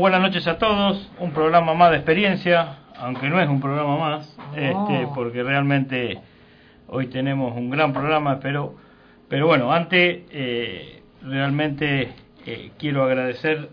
buenas noches a todos. Un programa más de experiencia, aunque no es un programa más, porque realmente hoy tenemos un gran programa, pero bueno, antes realmente quiero agradecer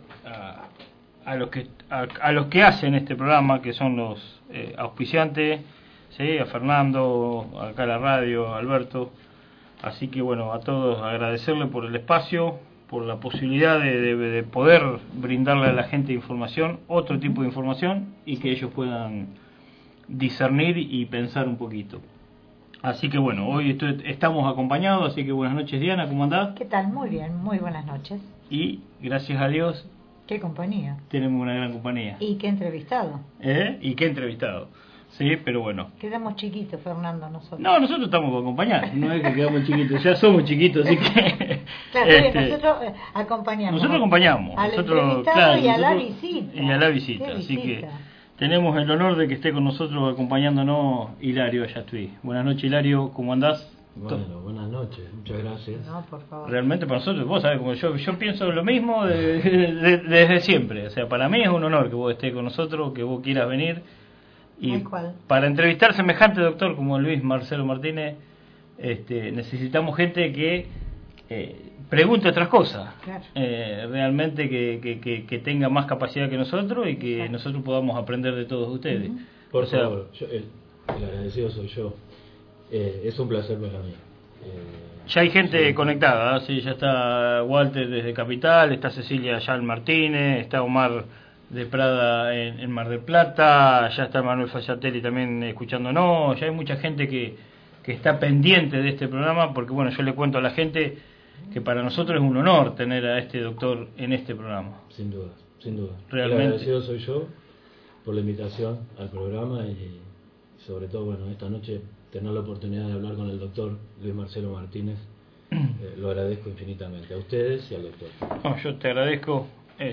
a los que hacen este programa, que son los auspiciantes, ¿sí? A Fernando, acá a la radio, a Alberto. Así que bueno, a todos agradecerle por el espacio, por la posibilidad de poder brindarle a la gente información, otro tipo de información, y que ellos puedan discernir y pensar un poquito. Así que bueno, hoy estamos acompañados, así que buenas noches, Diana, ¿cómo andás? ¿Qué tal? Muy bien, muy buenas noches. Y gracias a Dios... ¿Qué compañía? Tenemos una gran compañía. ¿Y qué entrevistado? ¿Y qué entrevistado? Sí, pero bueno. Quedamos chiquitos, Fernando, nosotros. No, nosotros estamos para acompañar, no es que quedamos chiquitos, ya somos chiquitos, así que... Claro, nosotros acompañamos. Nosotros acompañamos. Al nosotros, entrevistado y a la nosotros, visita. Y a la visita, así que tenemos el honor de que esté con nosotros acompañándonos Hilario Ayastui. Buenas noches, Hilario, ¿cómo andás? Bueno, buenas noches, muchas gracias. No, por favor. Realmente para nosotros, vos sabés, como yo pienso lo mismo desde siempre. O sea, para mí es un honor que vos estés con nosotros, que vos quieras venir. Y para entrevistar semejante doctor como Luis Marcelo Martínez, necesitamos gente que pregunte otras cosas. Claro. Realmente que tenga más capacidad que nosotros y que nosotros podamos aprender de todos ustedes. Por favor, el agradecido soy yo. Es un placer para mí. Ya hay gente conectada, ¿sí? Ya está Walter desde Capital, está Cecilia Yal Martínez, está Omar de Prada en Mar del Plata, ya está Manuel Fayatelli también escuchándonos, ya hay mucha gente que está pendiente de este programa, porque bueno, yo le cuento a la gente que para nosotros es un honor tener a este doctor en este programa. Sin duda, sin duda. Realmente. El agradecido soy yo por la invitación al programa y sobre todo, bueno, esta noche tener la oportunidad de hablar con el doctor Luis Marcelo Martínez, lo agradezco infinitamente a ustedes y al doctor. No, yo te agradezco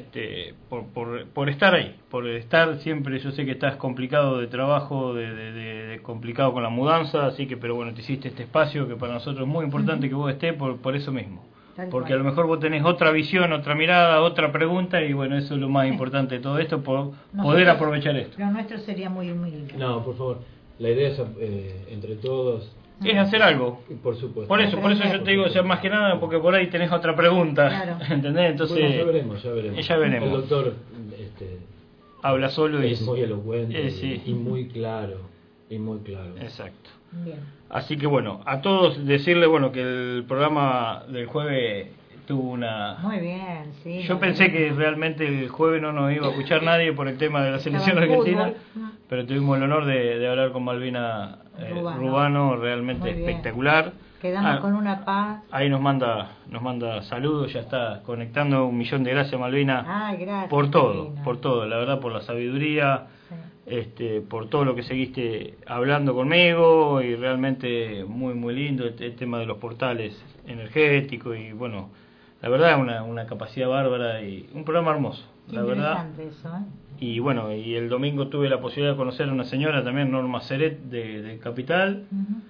por estar ahí, por estar siempre. Yo sé que estás complicado de trabajo, de complicado con la mudanza, así que, pero bueno, te hiciste este espacio que para nosotros es muy importante que vos estés por eso mismo. Porque a lo mejor vos tenés otra visión, otra mirada, otra pregunta, y bueno, eso es lo más importante de todo esto, poder aprovechar esto. Lo nuestro sería muy humilde. No, por favor, la idea es entre todos... Es hacer algo. Por supuesto. Por eso yo te digo, o sea, más que nada, porque por ahí tenés otra pregunta. Claro. ¿Entendés? Entonces, bueno, ya veremos. El doctor habla solo y es muy elocuente sí. y muy claro. Exacto. Bien. Así que bueno, a todos decirle que el programa del jueves tuvo una... Muy bien, sí. Yo pensé que realmente el jueves no nos iba a escuchar nadie por el tema de la selección argentina, pero tuvimos el honor de hablar con Malvina Rubano, realmente espectacular. Quedamos con una paz. Ahí nos manda saludos, ya está conectando. 1.000.000 de gracias, Malvina. Gracias, por todo, Malvina. por todo, la verdad, por la sabiduría, por todo lo que seguiste hablando conmigo, y realmente muy muy lindo el tema de los portales energéticos, y bueno, la verdad una capacidad bárbara y un programa hermoso, la verdad. Eso, Y bueno, y el domingo tuve la posibilidad de conocer a una señora también, Norma Ceret de Capital,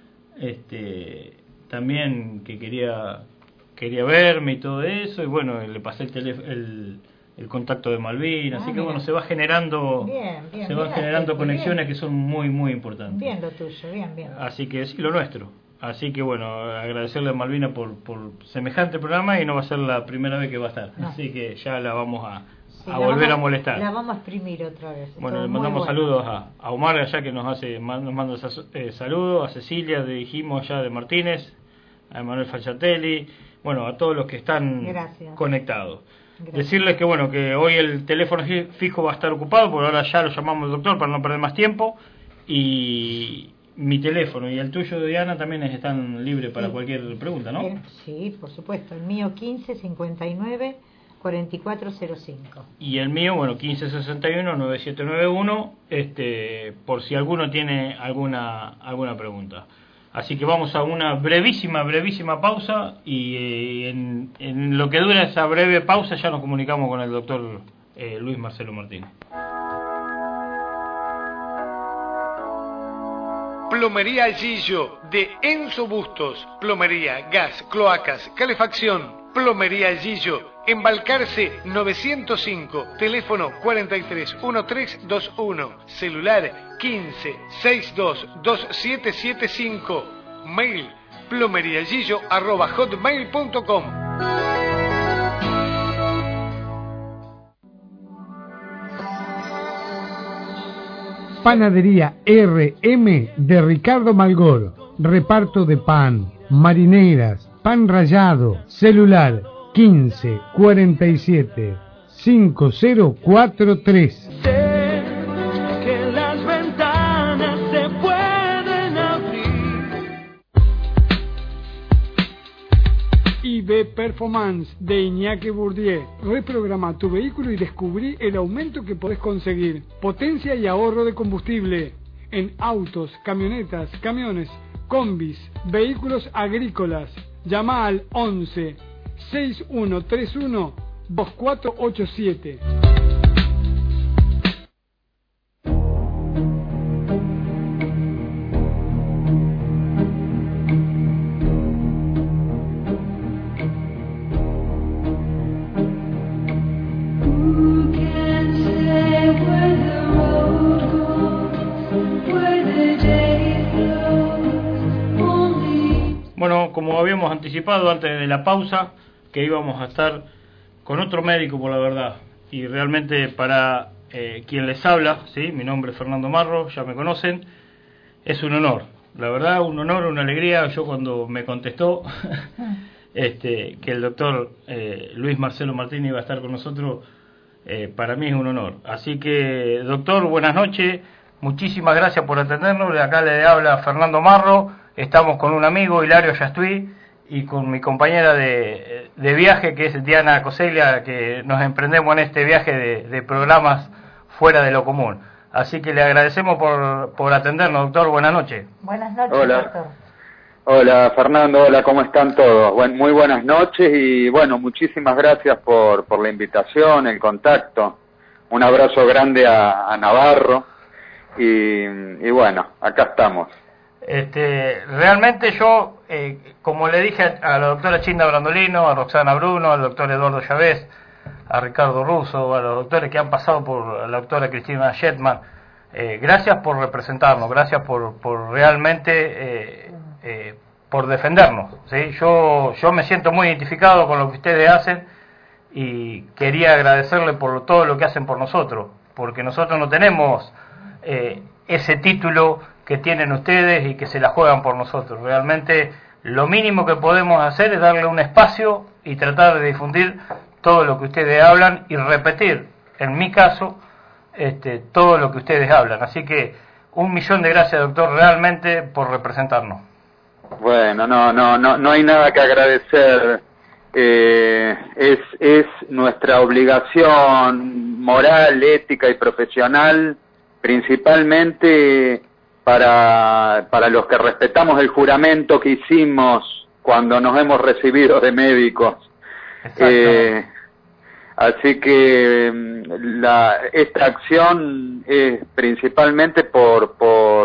también que quería verme y todo eso, y bueno, le pasé el contacto de Malvina, así que bueno, se va generando conexiones que son muy muy importantes. Bien lo tuyo, bien. Así que sí, lo nuestro. Así que bueno, agradecerle a Malvina por semejante programa, y no va a ser la primera vez que va a estar. No. Así que ya la vamos a volver a molestar. La vamos a exprimir otra vez. Bueno, le mandamos saludos a Omar allá, que nos manda saludos, a Cecilia, dijimos allá de Martínez, a Manuel Fayatelli, bueno, a todos los que están conectados. Gracias. Decirles que bueno, que hoy el teléfono fijo va a estar ocupado, porque ahora ya lo llamamos doctor para no perder más tiempo, y mi teléfono y el tuyo, Diana, también están libres para cualquier pregunta, ¿no? Sí, por supuesto, el mío 1559 4405. Y el mío, 1561 9791, por si alguno tiene alguna pregunta. Así que vamos a una brevísima pausa, y en lo que dura esa breve pausa ya nos comunicamos con el doctor Luis Marcelo Martínez. Plomería Gillo de Enzo Bustos. Plomería, gas, cloacas, calefacción. Plomería Gillo Embalcarce 905, teléfono 431321, celular 15622775, mail plomeriagillo@hotmail.com. Panadería RM de Ricardo Malgor. Reparto de pan, marineras, pan rallado. Celular 15 47 5043. Sé que las ventanas se pueden abrir. IB Performance de Iñaki Bourdieu. Reprograma tu vehículo y descubrí el aumento que podés conseguir. Potencia y ahorro de combustible en autos, camionetas, camiones, combis, vehículos agrícolas. Llama al 11 6131 2487. Bueno, como habíamos anticipado antes de la pausa, que íbamos a estar con otro médico, por la verdad, y realmente para quien les habla, ¿sí? Mi nombre es Fernando Marro, ya me conocen, es un honor, la verdad, un honor, una alegría. Yo cuando me contestó que el doctor Luis Marcelo Martínez iba a estar con nosotros, para mí es un honor. Así que, doctor, buenas noches, muchísimas gracias por atendernos. De acá le habla Fernando Marro. Estamos con un amigo, Hilario Yastuí, y con mi compañera de viaje, que es Diana Coseglia, que nos emprendemos en este viaje de programas fuera de lo común. Así que le agradecemos por atendernos, doctor. Buenas noches. Buenas noches, Hola. doctor. Hola Fernando, hola, ¿cómo están todos? Muy buenas noches y bueno, muchísimas gracias por la invitación, el contacto. Un abrazo grande a Navarro y bueno, acá estamos. Realmente yo, como le dije a la doctora Chinda Brandolino, a Roxana Bruno, al doctor Eduardo Chávez, a Ricardo Russo, a los doctores que han pasado por la doctora Cristina Shetman, gracias por representarnos, gracias por realmente por defendernos, ¿sí? Yo me siento muy identificado con lo que ustedes hacen y quería agradecerle por todo lo que hacen por nosotros, porque nosotros no tenemos ese título que tienen ustedes y que se la juegan por nosotros. Realmente lo mínimo que podemos hacer es darle un espacio y tratar de difundir todo lo que ustedes hablan y repetir, en mi caso, todo lo que ustedes hablan. Así que 1.000.000 de gracias, doctor, realmente por representarnos. Bueno, no hay nada que agradecer. Es nuestra obligación moral, ética y profesional, principalmente para los que respetamos el juramento que hicimos cuando nos hemos recibido de médicos. Así que esta acción es principalmente por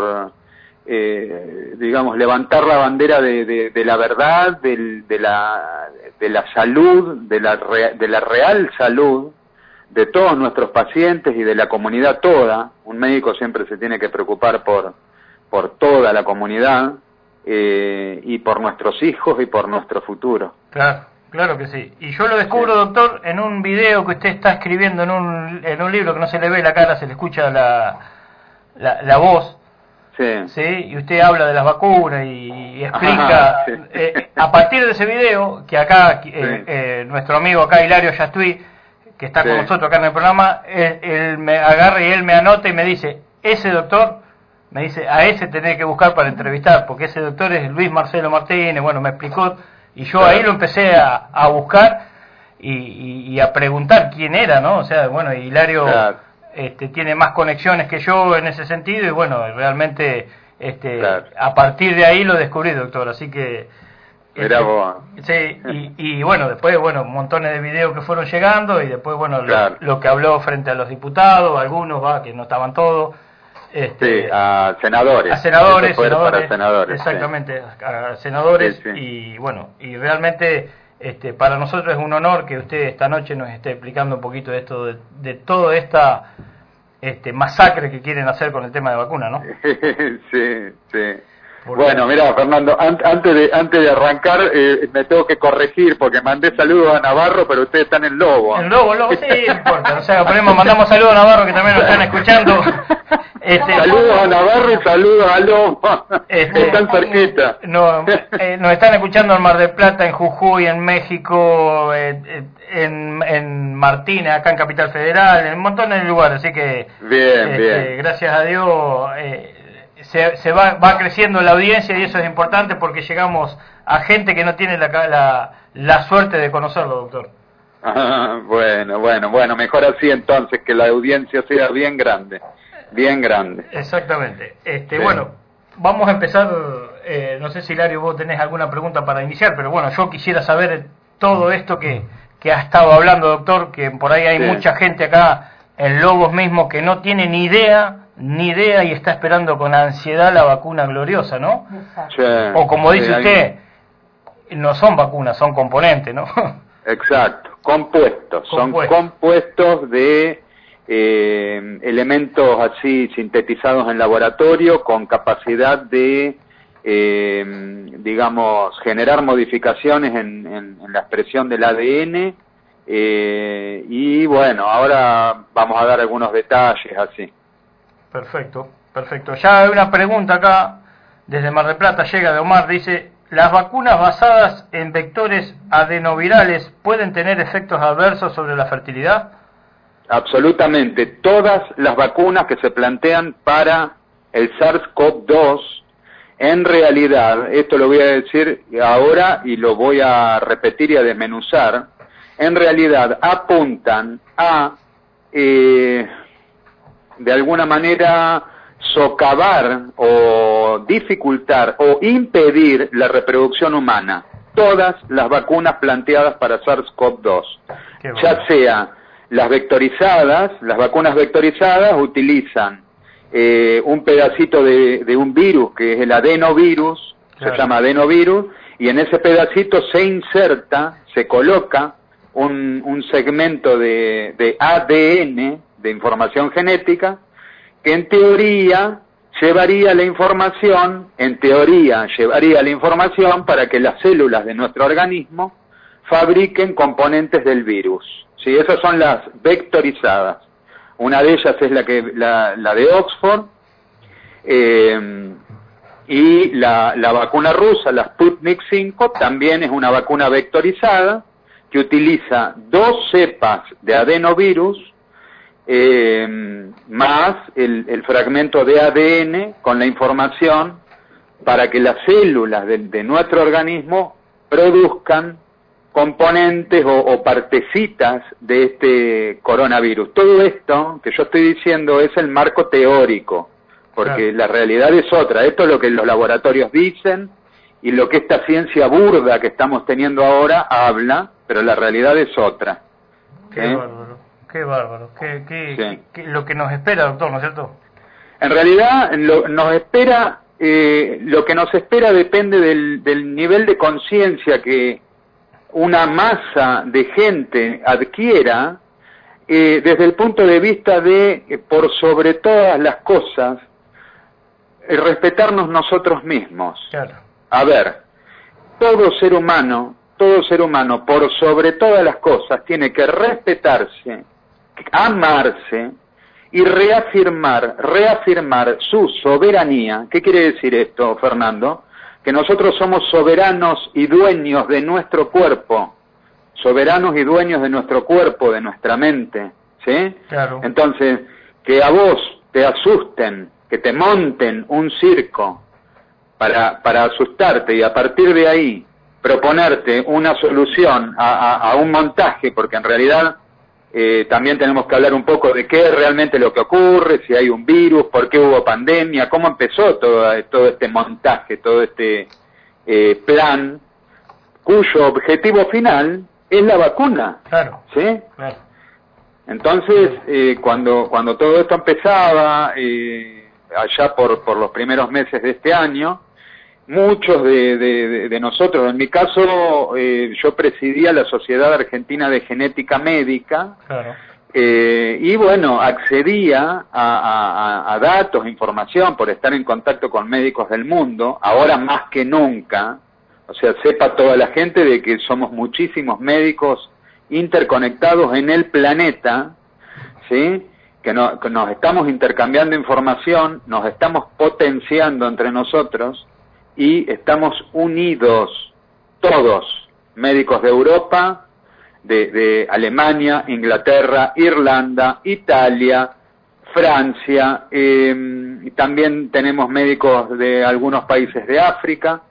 digamos, levantar la bandera de la verdad, de la salud, de la real salud de todos nuestros pacientes y de la comunidad toda. Un médico siempre se tiene que preocupar por toda la comunidad y por nuestros hijos y por nuestro futuro. Claro que sí. Y yo lo descubro, doctor, en un video que usted está escribiendo en un libro que no se le ve la cara, se le escucha la voz. Sí, y usted habla de las vacunas y explica. A partir de ese video, que acá nuestro amigo acá, Hilario Yastuí, que está con nosotros acá en el programa, él me agarra y él me anota y me dice, ese doctor, me dice, a ese tenés que buscar para entrevistar, porque ese doctor es Luis Marcelo Martínez. Bueno, me explicó, y yo ahí lo empecé a buscar y a preguntar quién era, ¿no? O sea, bueno, Hilario tiene más conexiones que yo en ese sentido, y bueno, realmente a partir de ahí lo descubrí, doctor. Así que sí, y bueno, después, bueno, montones de videos que fueron llegando, y después, bueno, lo que habló frente a los diputados, algunos, que no estaban todos. A senadores. A senadores, para senadores. Exactamente, a senadores, y bueno, y realmente Para nosotros es un honor que usted esta noche nos esté explicando un poquito de esto, de toda esta masacre que quieren hacer con el tema de vacuna, ¿no? Sí. Bueno, mira, Fernando, antes de arrancar me tengo que corregir porque mandé saludos a Navarro, pero ustedes están en Lobo. En Lobo, sí, no importa. O sea, mandamos saludos a Navarro que también nos están escuchando. Saludos a Navarro y saludos a Lobo. Están cerquita. Nos están escuchando en Mar del Plata, en Jujuy, en México, en Martínez, acá en Capital Federal, en un montón de lugares. Así que, bien. Gracias a Dios, se va creciendo la audiencia y eso es importante porque llegamos a gente que no tiene la suerte de conocerlo, doctor. Bueno, mejor así entonces, que la audiencia sea bien grande. Exactamente. Bueno, vamos a empezar. No sé si, Hilario, vos tenés alguna pregunta para iniciar, pero bueno, yo quisiera saber todo esto que ha estado hablando, doctor, que por ahí hay mucha gente acá en Lobos mismo que no tiene ni idea y está esperando con ansiedad la vacuna gloriosa, ¿no? Sí, o como dice usted, no son vacunas, son componentes, ¿no? Exacto, compuestos. Son compuestos de elementos así sintetizados en laboratorio con capacidad de, digamos, generar modificaciones en la expresión del ADN. Y bueno, ahora vamos a dar algunos detalles así. Perfecto. Ya hay una pregunta acá, desde Mar del Plata, llega de Omar, dice: ¿las vacunas basadas en vectores adenovirales pueden tener efectos adversos sobre la fertilidad? Absolutamente. Todas las vacunas que se plantean para el SARS-CoV-2, en realidad, esto lo voy a decir ahora y lo voy a repetir y a desmenuzar, en realidad apuntan a, de alguna manera, socavar o dificultar o impedir la reproducción humana. Todas las vacunas planteadas para SARS-CoV-2, ya sea las vacunas vectorizadas utilizan un pedacito de un virus que es el adenovirus, se llama adenovirus, y en ese pedacito se coloca un segmento de ADN, de información genética, que en teoría llevaría la información para que las células de nuestro organismo fabriquen componentes del virus. ¿Sí? Esas son las vectorizadas. Una de ellas es la de Oxford, y la vacuna rusa, la Sputnik 5, también es una vacuna vectorizada que utiliza 2 cepas de adenovirus más el fragmento de ADN con la información para que las células de nuestro organismo produzcan componentes o partecitas de este coronavirus. Todo esto que yo estoy diciendo es el marco teórico, porque la realidad es otra. Esto es lo que los laboratorios dicen y lo que esta ciencia burda que estamos teniendo ahora habla, pero la realidad es otra. Qué bárbaro. Lo que nos espera, doctor, ¿no es cierto? En realidad, lo que nos espera depende del nivel de conciencia que una masa de gente adquiera, desde el punto de vista de, por sobre todas las cosas, respetarnos nosotros mismos. Claro. A ver, todo ser humano, por sobre todas las cosas, tiene que respetarse, amarse y reafirmar su soberanía. ¿Qué quiere decir esto, Fernando? Que nosotros somos soberanos y dueños de nuestro cuerpo, de nuestra mente, ¿sí? Claro. Entonces, que a vos te asusten, que te monten un circo para asustarte y a partir de ahí proponerte una solución a un montaje, porque en realidad también tenemos que hablar un poco de qué es realmente lo que ocurre, si hay un virus, por qué hubo pandemia, cómo empezó todo este montaje, todo este plan, cuyo objetivo final es la vacuna. Claro. ¿Sí? Claro. Entonces, cuando todo esto empezaba, allá por los primeros meses de este año, muchos de nosotros, en mi caso, yo presidía la Sociedad Argentina de Genética Médica, claro. Y bueno, accedía a datos, información, por estar en contacto con médicos del mundo, ahora más que nunca. O sea, sepa toda la gente de que somos muchísimos médicos interconectados en el planeta, ¿sí? Que nos estamos intercambiando información, nos estamos potenciando entre nosotros y estamos unidos, todos, médicos de Europa, de Alemania, Inglaterra, Irlanda, Italia, Francia, y también tenemos médicos de algunos países de África,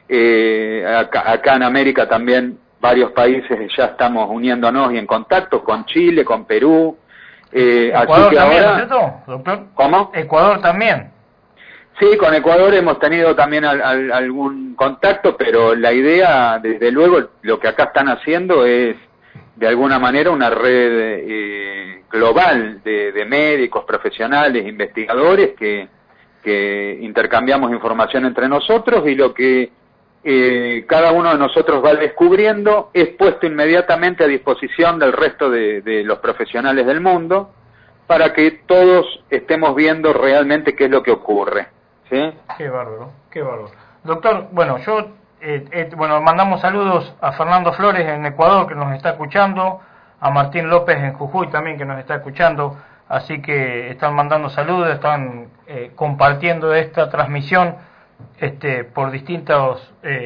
acá en América también varios países ya estamos uniéndonos y en contacto con Chile, con Perú. Ecuador así que también, ahora, ¿cierto, doctor? ¿Cómo? Ecuador también. Sí, con Ecuador hemos tenido también algún contacto, pero la idea, desde luego, lo que acá están haciendo es, de alguna manera, una red global de médicos, profesionales, investigadores que intercambiamos información entre nosotros, y lo que cada uno de nosotros va descubriendo es puesto inmediatamente a disposición del resto de los profesionales del mundo, para que todos estemos viendo realmente qué es lo que ocurre. ¿Sí? Qué bárbaro, qué bárbaro. Doctor, bueno, mandamos saludos a Fernando Flores en Ecuador, que nos está escuchando, a Martín López en Jujuy también, que nos está escuchando, así que están mandando saludos, están compartiendo esta transmisión por distintas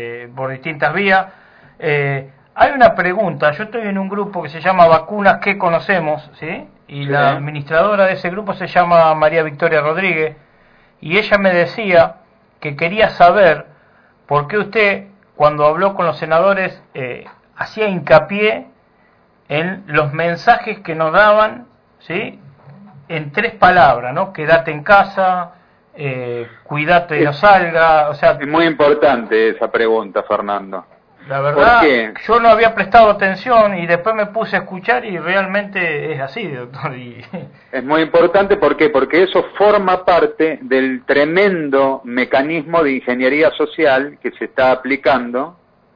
vías. Hay una pregunta, yo estoy en un grupo que se llama Vacunas que Conocemos, ¿sí? Y sí. La administradora de ese grupo se llama María Victoria Rodríguez, y ella me decía que quería saber por qué usted, cuando habló con los senadores, hacía hincapié en los mensajes que nos daban, ¿sí? En 3 palabras, ¿no? Quédate en casa, cuídate, no salga, o sea... Es muy importante esa pregunta, Fernando. La verdad, yo no había prestado atención y después me puse a escuchar y realmente es así, doctor. Es muy importante, ¿por qué? Porque eso forma parte del tremendo mecanismo de ingeniería social que se está aplicando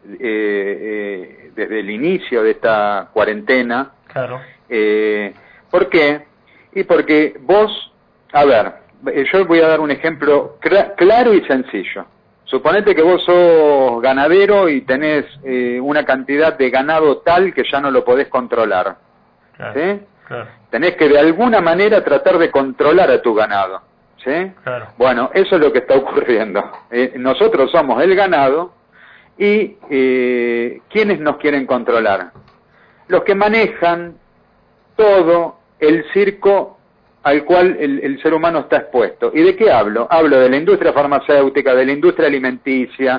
desde el inicio de esta cuarentena. Claro. ¿Por qué? Y porque vos, a ver, yo voy a dar un ejemplo claro y sencillo. Suponete que vos sos ganadero y tenés una cantidad de ganado tal que ya no lo podés controlar. Claro, ¿sí? Claro. Tenés que de alguna manera tratar de controlar a tu ganado. ¿sí? Claro. Bueno, eso es lo que está ocurriendo. Nosotros somos el ganado y ¿quiénes nos quieren controlar? Los que manejan todo el circo al cual el ser humano está expuesto. ¿Y de qué hablo? Hablo de la industria farmacéutica, de la industria alimenticia,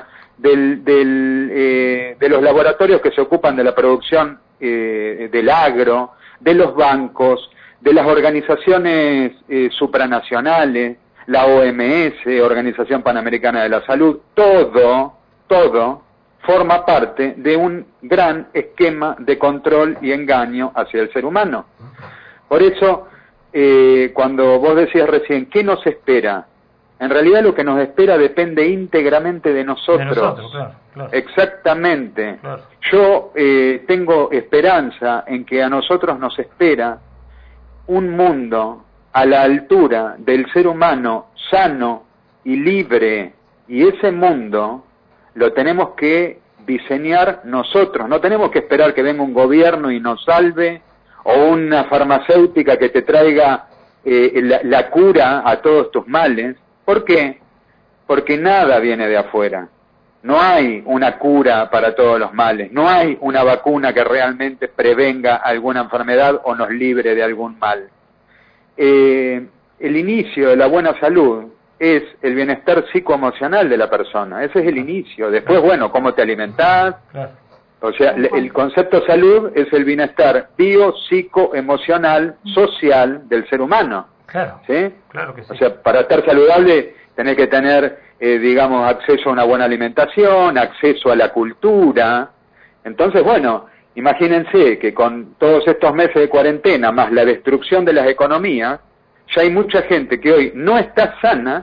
de los laboratorios que se ocupan de la producción del agro, de los bancos, de las organizaciones supranacionales, la OMS, Organización Panamericana de la Salud, todo forma parte de un gran esquema de control y engaño hacia el ser humano. Por eso, cuando vos decías recién, ¿qué nos espera? En realidad lo que nos espera depende íntegramente de nosotros. Claro. Exactamente. Claro. Yo tengo esperanza en que a nosotros nos espera un mundo a la altura del ser humano sano y libre, y ese mundo lo tenemos que diseñar nosotros. No tenemos que esperar que venga un gobierno y nos salve, o una farmacéutica que te traiga la cura a todos tus males. ¿Por qué? Porque nada viene de afuera. No hay una cura para todos los males. No hay una vacuna que realmente prevenga alguna enfermedad o nos libre de algún mal. El inicio de la buena salud es el bienestar psicoemocional de la persona. Ese es el inicio. Después, bueno, cómo te alimentás. Claro. O sea, el concepto salud es el bienestar bio, psico, emocional, social del ser humano. Claro. ¿Sí? Claro que sí. O sea, para estar saludable tenés que tener, digamos, acceso a una buena alimentación, acceso a la cultura. Entonces, bueno, imagínense que con todos estos meses de cuarentena, más la destrucción de las economías, ya hay mucha gente que hoy no está sana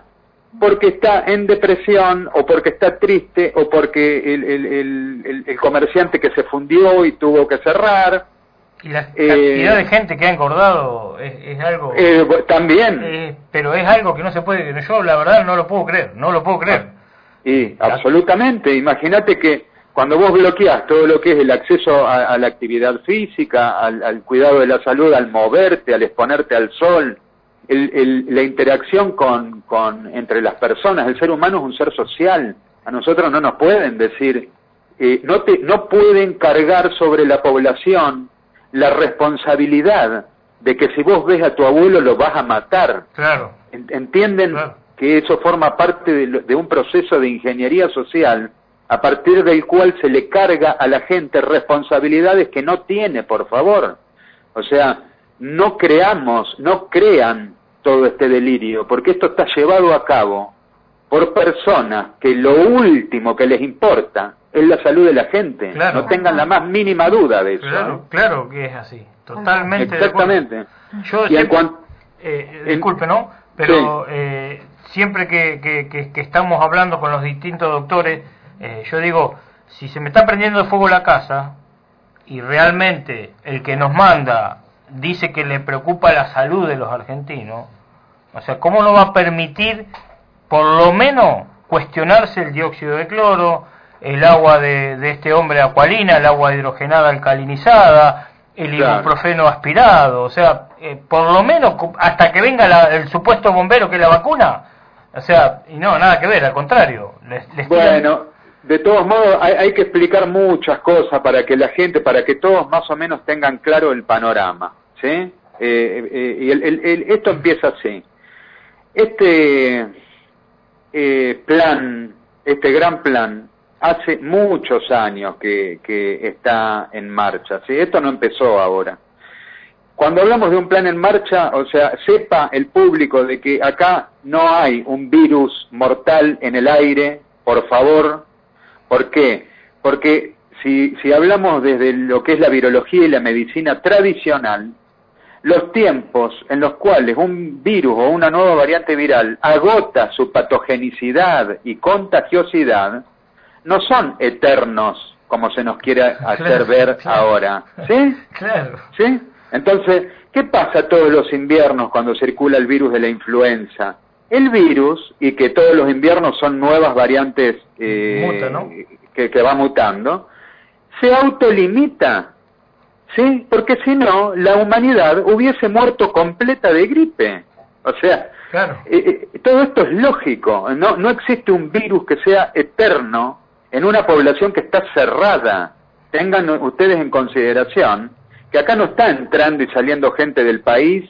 porque está en depresión, o porque está triste, o porque el comerciante que se fundió y tuvo que cerrar. Y la cantidad de gente que ha engordado es algo... también. Pero es algo que no se puede... Yo la verdad no lo puedo creer, Y absolutamente. Imagínate que cuando vos bloqueás todo lo que es el acceso a la actividad física, al cuidado de la salud, al moverte, al exponerte al sol, la interacción entre las personas, el ser humano es un ser social. A nosotros no nos pueden decir, no pueden cargar sobre la población la responsabilidad de que si vos ves a tu abuelo lo vas a matar. Claro. ¿Entienden? Claro. Que eso forma parte de un proceso de ingeniería social a partir del cual se le carga a la gente responsabilidades que no tiene, por favor. O sea, no crean todo este delirio, porque esto está llevado a cabo por personas que lo último que les importa es la salud de la gente. Claro. No tengan la más mínima duda de eso. Claro, claro que es así, totalmente. Exactamente. Yo disculpe, ¿no? Pero siempre que estamos hablando con los distintos doctores, yo digo, si se me está prendiendo fuego la casa y realmente el que nos manda dice que le preocupa la salud de los argentinos, o sea, ¿cómo no va a permitir por lo menos cuestionarse el dióxido de cloro, el agua de este hombre Aqualina, el agua hidrogenada alcalinizada, el ibuprofeno aspirado? O sea, por lo menos hasta que venga el supuesto bombero que es la vacuna, o sea, y no, nada que ver, al contrario. Bueno, de todos modos hay que explicar muchas cosas para que la gente, para que todos más o menos tengan claro el panorama, ¿sí? Esto empieza así. Este gran plan, hace muchos años que está en marcha, ¿sí? Esto no empezó ahora. Cuando hablamos de un plan en marcha, o sea, sepa el público de que acá no hay un virus mortal en el aire, por favor. ¿Por qué? Porque si hablamos desde lo que es la virología y la medicina tradicional, los tiempos en los cuales un virus o una nueva variante viral agota su patogenicidad y contagiosidad no son eternos, como se nos quiere hacer ver ahora. ¿Sí? Claro. ¿Sí? Entonces, ¿qué pasa todos los inviernos cuando circula el virus de la influenza? El virus, y que todos los inviernos son nuevas variantes Muta, ¿no? que va mutando, se autolimita, ¿sí? Porque si no, la humanidad hubiese muerto completa de gripe. O sea, claro. Todo esto es lógico. No existe un virus que sea eterno en una población que está cerrada. Tengan ustedes en consideración que acá no está entrando y saliendo gente del país.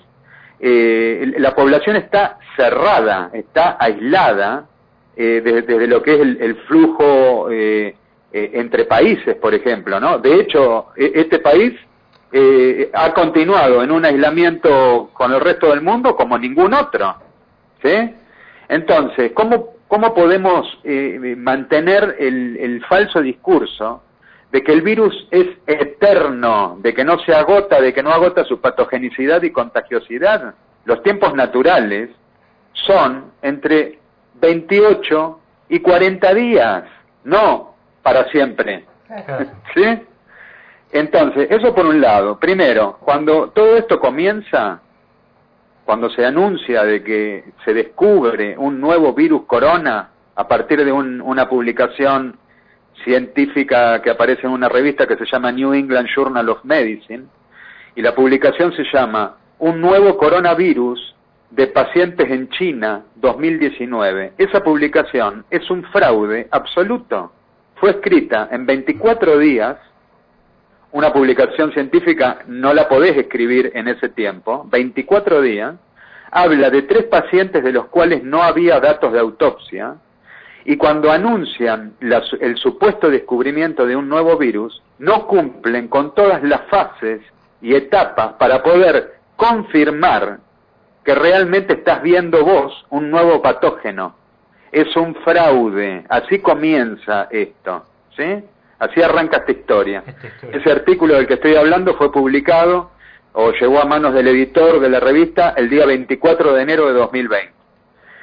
La población está cerrada, está aislada desde lo que es el flujo entre países, por ejemplo, ¿no? De hecho, este país ha continuado en un aislamiento con el resto del mundo como ningún otro, ¿sí? Entonces, ¿cómo podemos mantener el falso discurso de que el virus es eterno, de que no se agota, de que no agota su patogenicidad y contagiosidad? Los tiempos naturales son entre 28 y 40 días, no para siempre. ¿Sí? Entonces, eso por un lado. Primero, cuando todo esto comienza, cuando se anuncia de que se descubre un nuevo virus corona a partir de una publicación científica que aparece en una revista que se llama New England Journal of Medicine, y la publicación se llama Un nuevo coronavirus de pacientes en China 2019. Esa publicación es un fraude absoluto. Fue escrita en 24 días. Una publicación científica no la podés escribir en ese tiempo. 24 días. Habla de 3 pacientes de los cuales no había datos de autopsia. Y cuando anuncian el supuesto descubrimiento de un nuevo virus, no cumplen con todas las fases y etapas para poder confirmar que realmente estás viendo vos un nuevo patógeno. Es un fraude. Así comienza esto, ¿sí? Así arranca esta historia. Ese artículo del que estoy hablando fue publicado o llegó a manos del editor de la revista el día 24 de enero de 2020.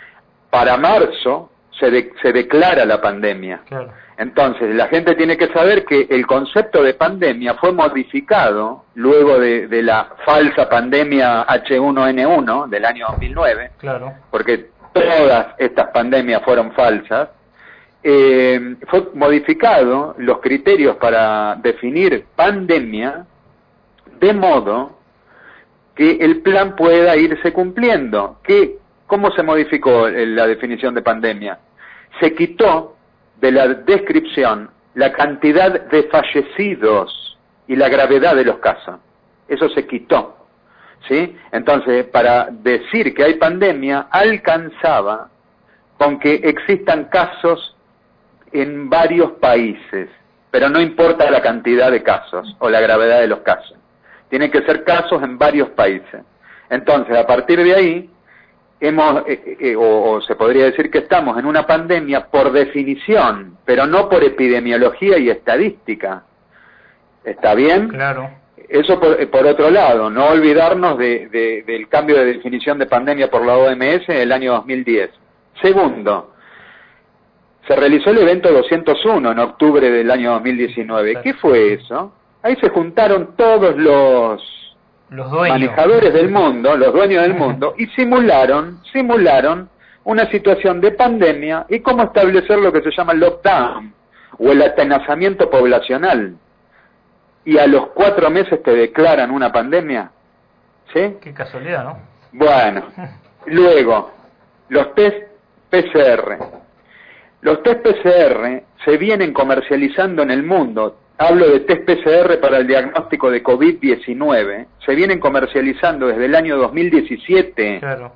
para marzo se declara la pandemia. Claro. Entonces, la gente tiene que saber que el concepto de pandemia fue modificado luego de la falsa pandemia H1N1 del año 2009, Claro. porque todas estas pandemias fueron falsas. Fue modificado los criterios para definir pandemia de modo que el plan pueda irse cumpliendo. ¿Cómo se modificó la definición de pandemia? Se quitó de la descripción la cantidad de fallecidos y la gravedad de los casos. Eso se quitó, ¿sí? Entonces, para decir que hay pandemia, alcanzaba con que existan casos en varios países, pero no importa la cantidad de casos o la gravedad de los casos. Tienen que ser casos en varios países. Entonces, a partir de ahí, o se podría decir que estamos en una pandemia por definición, pero no por epidemiología y estadística. ¿Está bien? Claro. Eso por otro lado, no olvidarnos del cambio de definición de pandemia por la OMS en el año 2010. Segundo, se realizó el evento 201 en octubre del año 2019. ¿Qué fue eso? Ahí se juntaron todos los dueños, manejadores del mundo, los dueños del mundo, y simularon una situación de pandemia y cómo establecer lo que se llama el lockdown o el atenazamiento poblacional. Y a los 4 meses te declaran una pandemia. ¿Sí? Qué casualidad, ¿no? Bueno, luego, los test PCR. Los test PCR se vienen comercializando en el mundo. Hablo de test PCR para el diagnóstico de COVID-19. Se vienen comercializando desde el año 2017. Claro.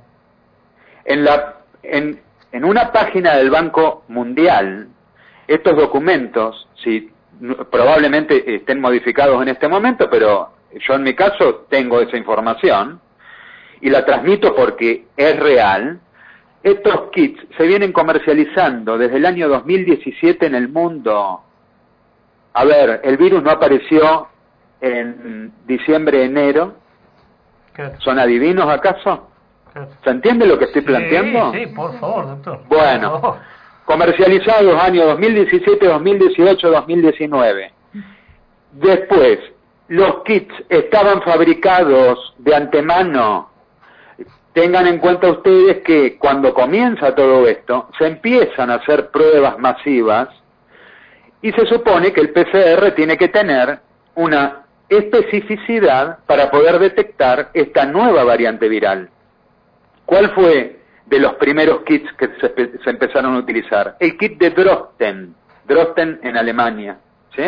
En una página del Banco Mundial, estos documentos, probablemente estén modificados en este momento, pero yo en mi caso tengo esa información y la transmito porque es real. Estos kits se vienen comercializando desde el año 2017 en el mundo. A ver, el virus no apareció en diciembre, enero. Claro. ¿Son adivinos acaso? Claro. ¿Se entiende lo que estoy planteando? Sí, por favor, doctor. Bueno, por favor. Comercializados años 2017, 2018, 2019. Después, los kits estaban fabricados de antemano. Tengan en cuenta ustedes que cuando comienza todo esto, se empiezan a hacer pruebas masivas y se supone que el PCR tiene que tener una especificidad para poder detectar esta nueva variante viral. ¿Cuál fue de los primeros kits que se empezaron a utilizar? El kit de Drosten en Alemania, ¿sí?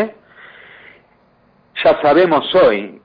Ya sabemos hoy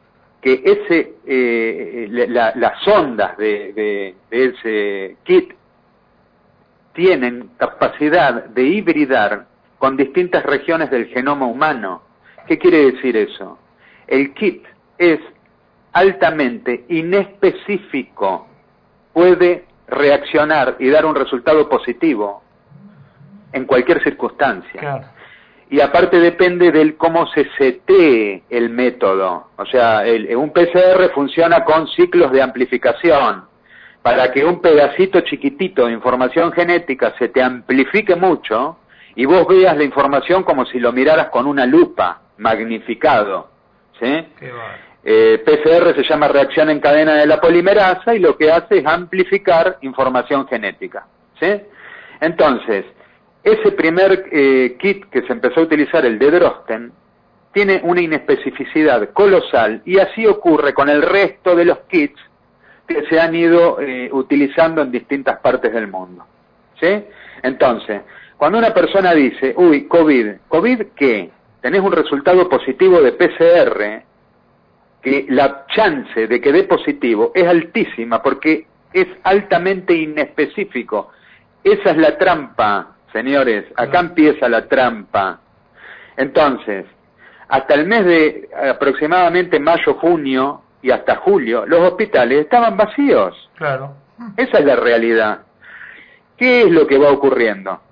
que las ondas de ese kit tienen capacidad de hibridar con distintas regiones del genoma humano. ¿Qué quiere decir eso? El kit es altamente inespecífico, puede reaccionar y dar un resultado positivo en cualquier circunstancia. Claro. Y aparte depende del cómo se setee el método. O sea, un PCR funciona con ciclos de amplificación. Para que un pedacito chiquitito de información genética se te amplifique mucho y vos veas la información como si lo miraras con una lupa, magnificado. ¿Sí? Qué bueno. PCR se llama reacción en cadena de la polimerasa y lo que hace es amplificar información genética. ¿Sí? Entonces, ese primer kit que se empezó a utilizar, el de Drosten, tiene una inespecificidad colosal y así ocurre con el resto de los kits que se han ido utilizando en distintas partes del mundo. ¿Sí? Entonces, cuando una persona dice, uy, ¿COVID qué? Tenés un resultado positivo de PCR, que la chance de que dé positivo es altísima porque es altamente inespecífico. Esa es la trampa, señores, acá empieza la trampa. Entonces, hasta el mes de aproximadamente mayo, junio y hasta julio, los hospitales estaban vacíos. Claro. Esa es la realidad. ¿Qué es lo que va ocurriendo?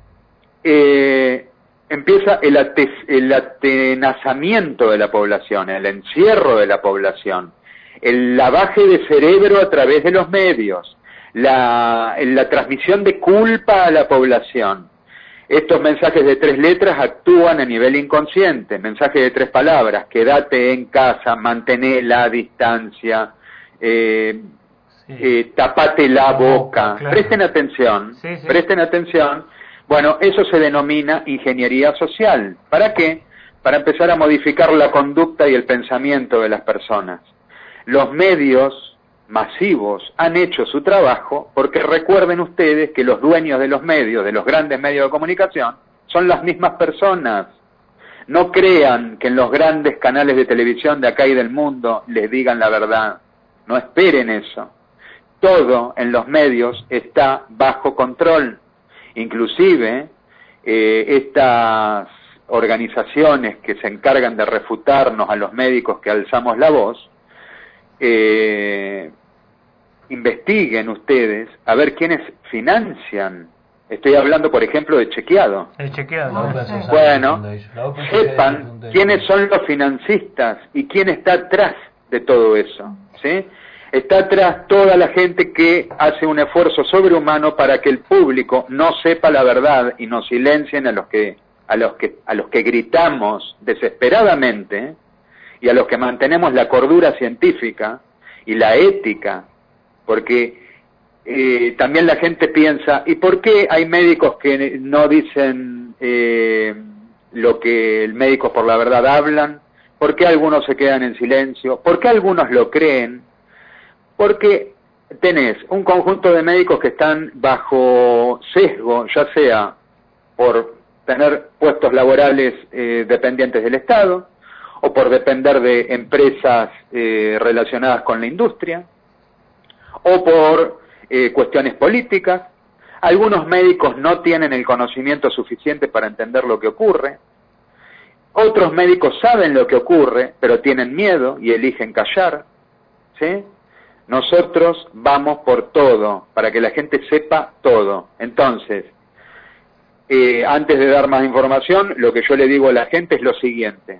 Empieza el atenazamiento de la población, el encierro de la población, el lavaje de cerebro a través de los medios, la transmisión de culpa a la población. Estos mensajes de 3 letras actúan a nivel inconsciente, mensajes de 3 palabras: quédate en casa, mantené la distancia, tapate la boca. Claro. Presten atención, Sí. presten atención. Bueno, eso se denomina ingeniería social. ¿Para qué? Para empezar a modificar la conducta y el pensamiento de las personas. Los medios masivos han hecho su trabajo, porque recuerden ustedes que los dueños de los medios, de los grandes medios de comunicación, son las mismas personas. No crean que en los grandes canales de televisión de acá y del mundo les digan la verdad. No esperen eso. Todo en los medios está bajo control. Inclusive estas organizaciones que se encargan de refutarnos a los médicos que alzamos la voz, investiguen ustedes a ver quiénes financian. Estoy hablando, por ejemplo, de Chequeado. El chequeado. Bueno, sepan quiénes son los financistas y quién está atrás de todo eso, ¿sí? Está atrás toda la gente que hace un esfuerzo sobrehumano para que el público no sepa la verdad y nos silencien a los que gritamos desesperadamente, y a los que mantenemos la cordura científica y la ética, porque también la gente piensa, ¿y por qué hay médicos que no dicen lo que el Médicos por la Verdad hablan? ¿Por qué algunos se quedan en silencio? ¿Por qué algunos lo creen? Porque tenés un conjunto de médicos que están bajo sesgo, ya sea por tener puestos laborales dependientes del Estado, o por depender de empresas relacionadas con la industria, o por cuestiones políticas. Algunos médicos no tienen el conocimiento suficiente para entender lo que ocurre. Otros médicos saben lo que ocurre, pero tienen miedo y eligen callar, ¿sí? Nosotros vamos por todo, para que la gente sepa todo. Entonces, antes de dar más información, lo que yo le digo a la gente es lo siguiente: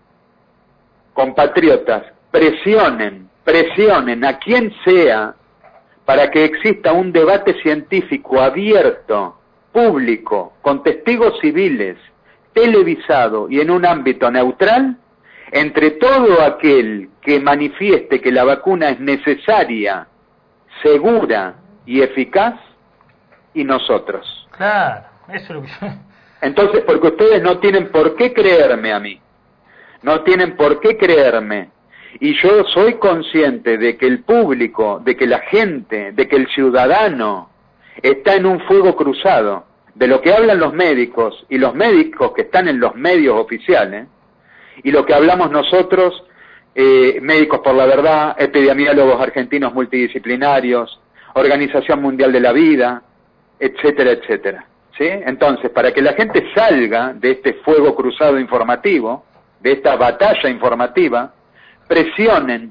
compatriotas, presionen a quien sea para que exista un debate científico abierto, público, con testigos civiles, televisado y en un ámbito neutral, entre todo aquel que manifieste que la vacuna es necesaria, segura y eficaz, y nosotros. Claro, eso es lo que yo... Entonces, porque ustedes no tienen por qué creerme a mí, no tienen por qué creerme, y yo soy consciente de que el público, de que la gente, de que el ciudadano está en un fuego cruzado, de lo que hablan los médicos y los médicos que están en los medios oficiales, y lo que hablamos nosotros, Médicos por la Verdad, epidemiólogos argentinos multidisciplinarios, Organización Mundial de la Vida, etcétera, etcétera. ¿Sí? Entonces, para que la gente salga de este fuego cruzado informativo, de esta batalla informativa, presionen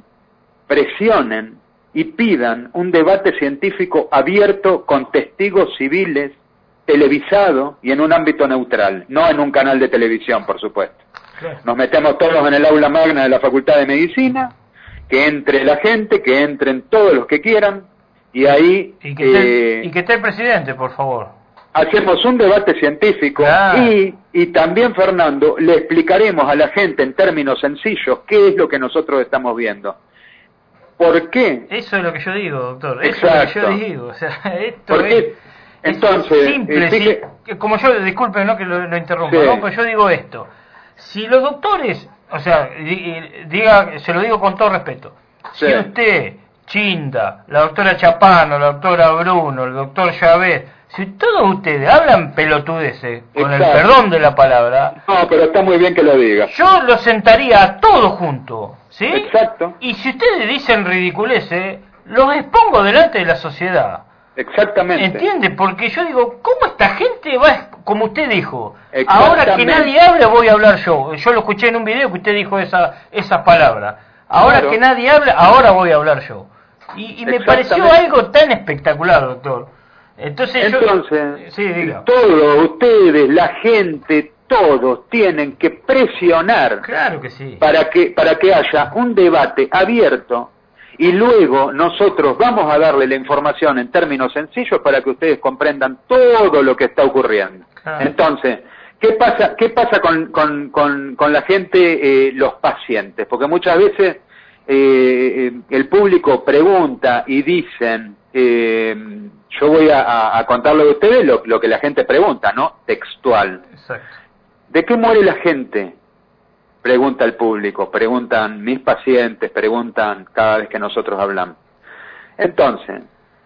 y pidan un debate científico abierto con testigos civiles, televisado y en un ámbito neutral, no en un canal de televisión, por supuesto. Claro. Nos metemos todos en el aula magna de la Facultad de Medicina, que entre la gente, que entren todos los que quieran, y ahí... Y que esté el presidente, por favor. Hacemos un debate científico y también, Fernando, le explicaremos a la gente en términos sencillos qué es lo que nosotros estamos viendo. ¿Por qué? Eso es lo que yo digo, doctor. Exacto. Eso es lo que yo digo. O sea, esto ¿Por qué? Entonces, simple, como yo, disculpen, ¿no?, que lo interrumpa, ¿no? Pero yo digo esto. Si los doctores, o sea, se lo digo con todo respeto, si usted, Chinda, la doctora Chapano, la doctora Bruno, el doctor Chávez, si todos ustedes hablan pelotudeces, con el perdón de la palabra... No, pero está muy bien que lo diga. Yo los sentaría a todos juntos, ¿sí? Exacto. Y si ustedes dicen ridiculeces, los expongo delante de la sociedad. Exactamente. ¿Entiende? Porque yo digo, ¿cómo esta gente va, como usted dijo, ahora que nadie habla voy a hablar yo? Yo lo escuché en un video que usted dijo esas palabras. Ahora que nadie habla, ahora voy a hablar yo. Y me pareció algo tan espectacular, doctor. Entonces sí, diga. Todos ustedes, la gente, todos tienen que presionar, claro que sí, para que haya un debate abierto y luego nosotros vamos a darle la información en términos sencillos para que ustedes comprendan todo lo que está ocurriendo. Claro. Entonces, ¿qué pasa con la gente, los pacientes? Porque muchas veces el público pregunta y dicen, yo voy a contarle a ustedes lo que la gente pregunta, ¿no? Textual. Exacto. ¿De qué muere la gente? Pregunta el público, preguntan mis pacientes, preguntan cada vez que nosotros hablamos. Entonces,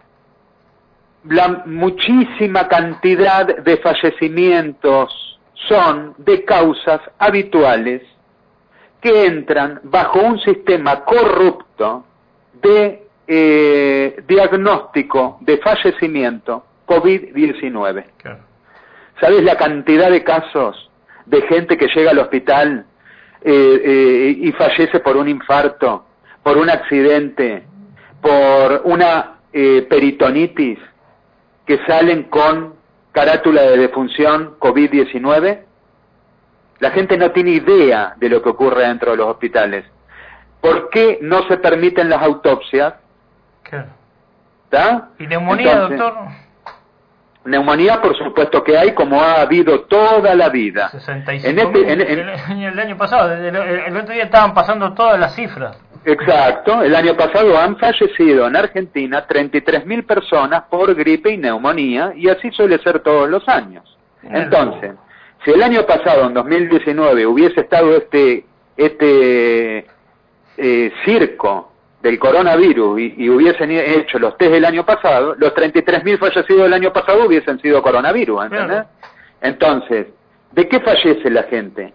la muchísima cantidad de fallecimientos son de causas habituales que entran bajo un sistema corrupto de diagnóstico de fallecimiento COVID-19. Claro. ¿Sabes la cantidad de casos de gente que llega al hospital y fallece por un infarto, por un accidente, por una peritonitis, que salen con carátula de defunción COVID-19? La gente no tiene idea de lo que ocurre dentro de los hospitales. ¿Por qué no se permiten las autopsias? Claro. ¿Está? ¿Y neumonía, entonces, doctor? Neumonía, por supuesto que hay, como ha habido toda la vida. 65 el año pasado, el otro día estaban pasando todas las cifras. Exacto, el año pasado han fallecido en Argentina 33.000 personas por gripe y neumonía, y así suele ser todos los años. Entonces, si el año pasado, en 2019, hubiese estado este circo del coronavirus y hubiesen hecho los test del año pasado, los 33.000 fallecidos del año pasado hubiesen sido coronavirus, ¿entendés? Claro. Entonces, ¿de qué fallece la gente?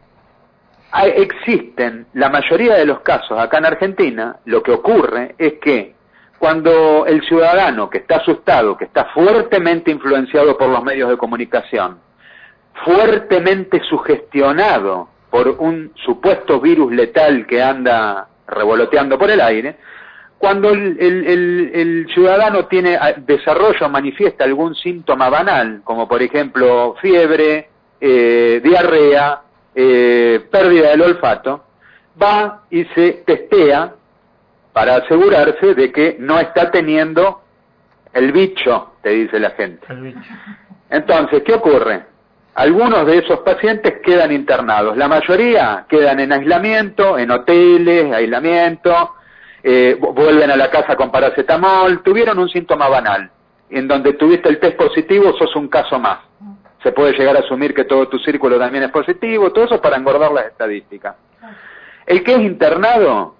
Existen, la mayoría de los casos acá en Argentina, lo que ocurre es que cuando el ciudadano que está asustado, que está fuertemente influenciado por los medios de comunicación, fuertemente sugestionado por un supuesto virus letal que anda revoloteando por el aire, cuando el ciudadano desarrolla o manifiesta algún síntoma banal, como por ejemplo fiebre, diarrea, pérdida del olfato, va y se testea para asegurarse de que no está teniendo el bicho, te dice la gente. El bicho. Entonces, ¿qué ocurre? Algunos de esos pacientes quedan internados, la mayoría quedan en aislamiento, en hoteles, aislamiento, vuelven a la casa con paracetamol, tuvieron un síntoma banal, en donde tuviste el test positivo, sos un caso más. Se puede llegar a asumir que todo tu círculo también es positivo, todo eso para engordar las estadísticas. El que es internado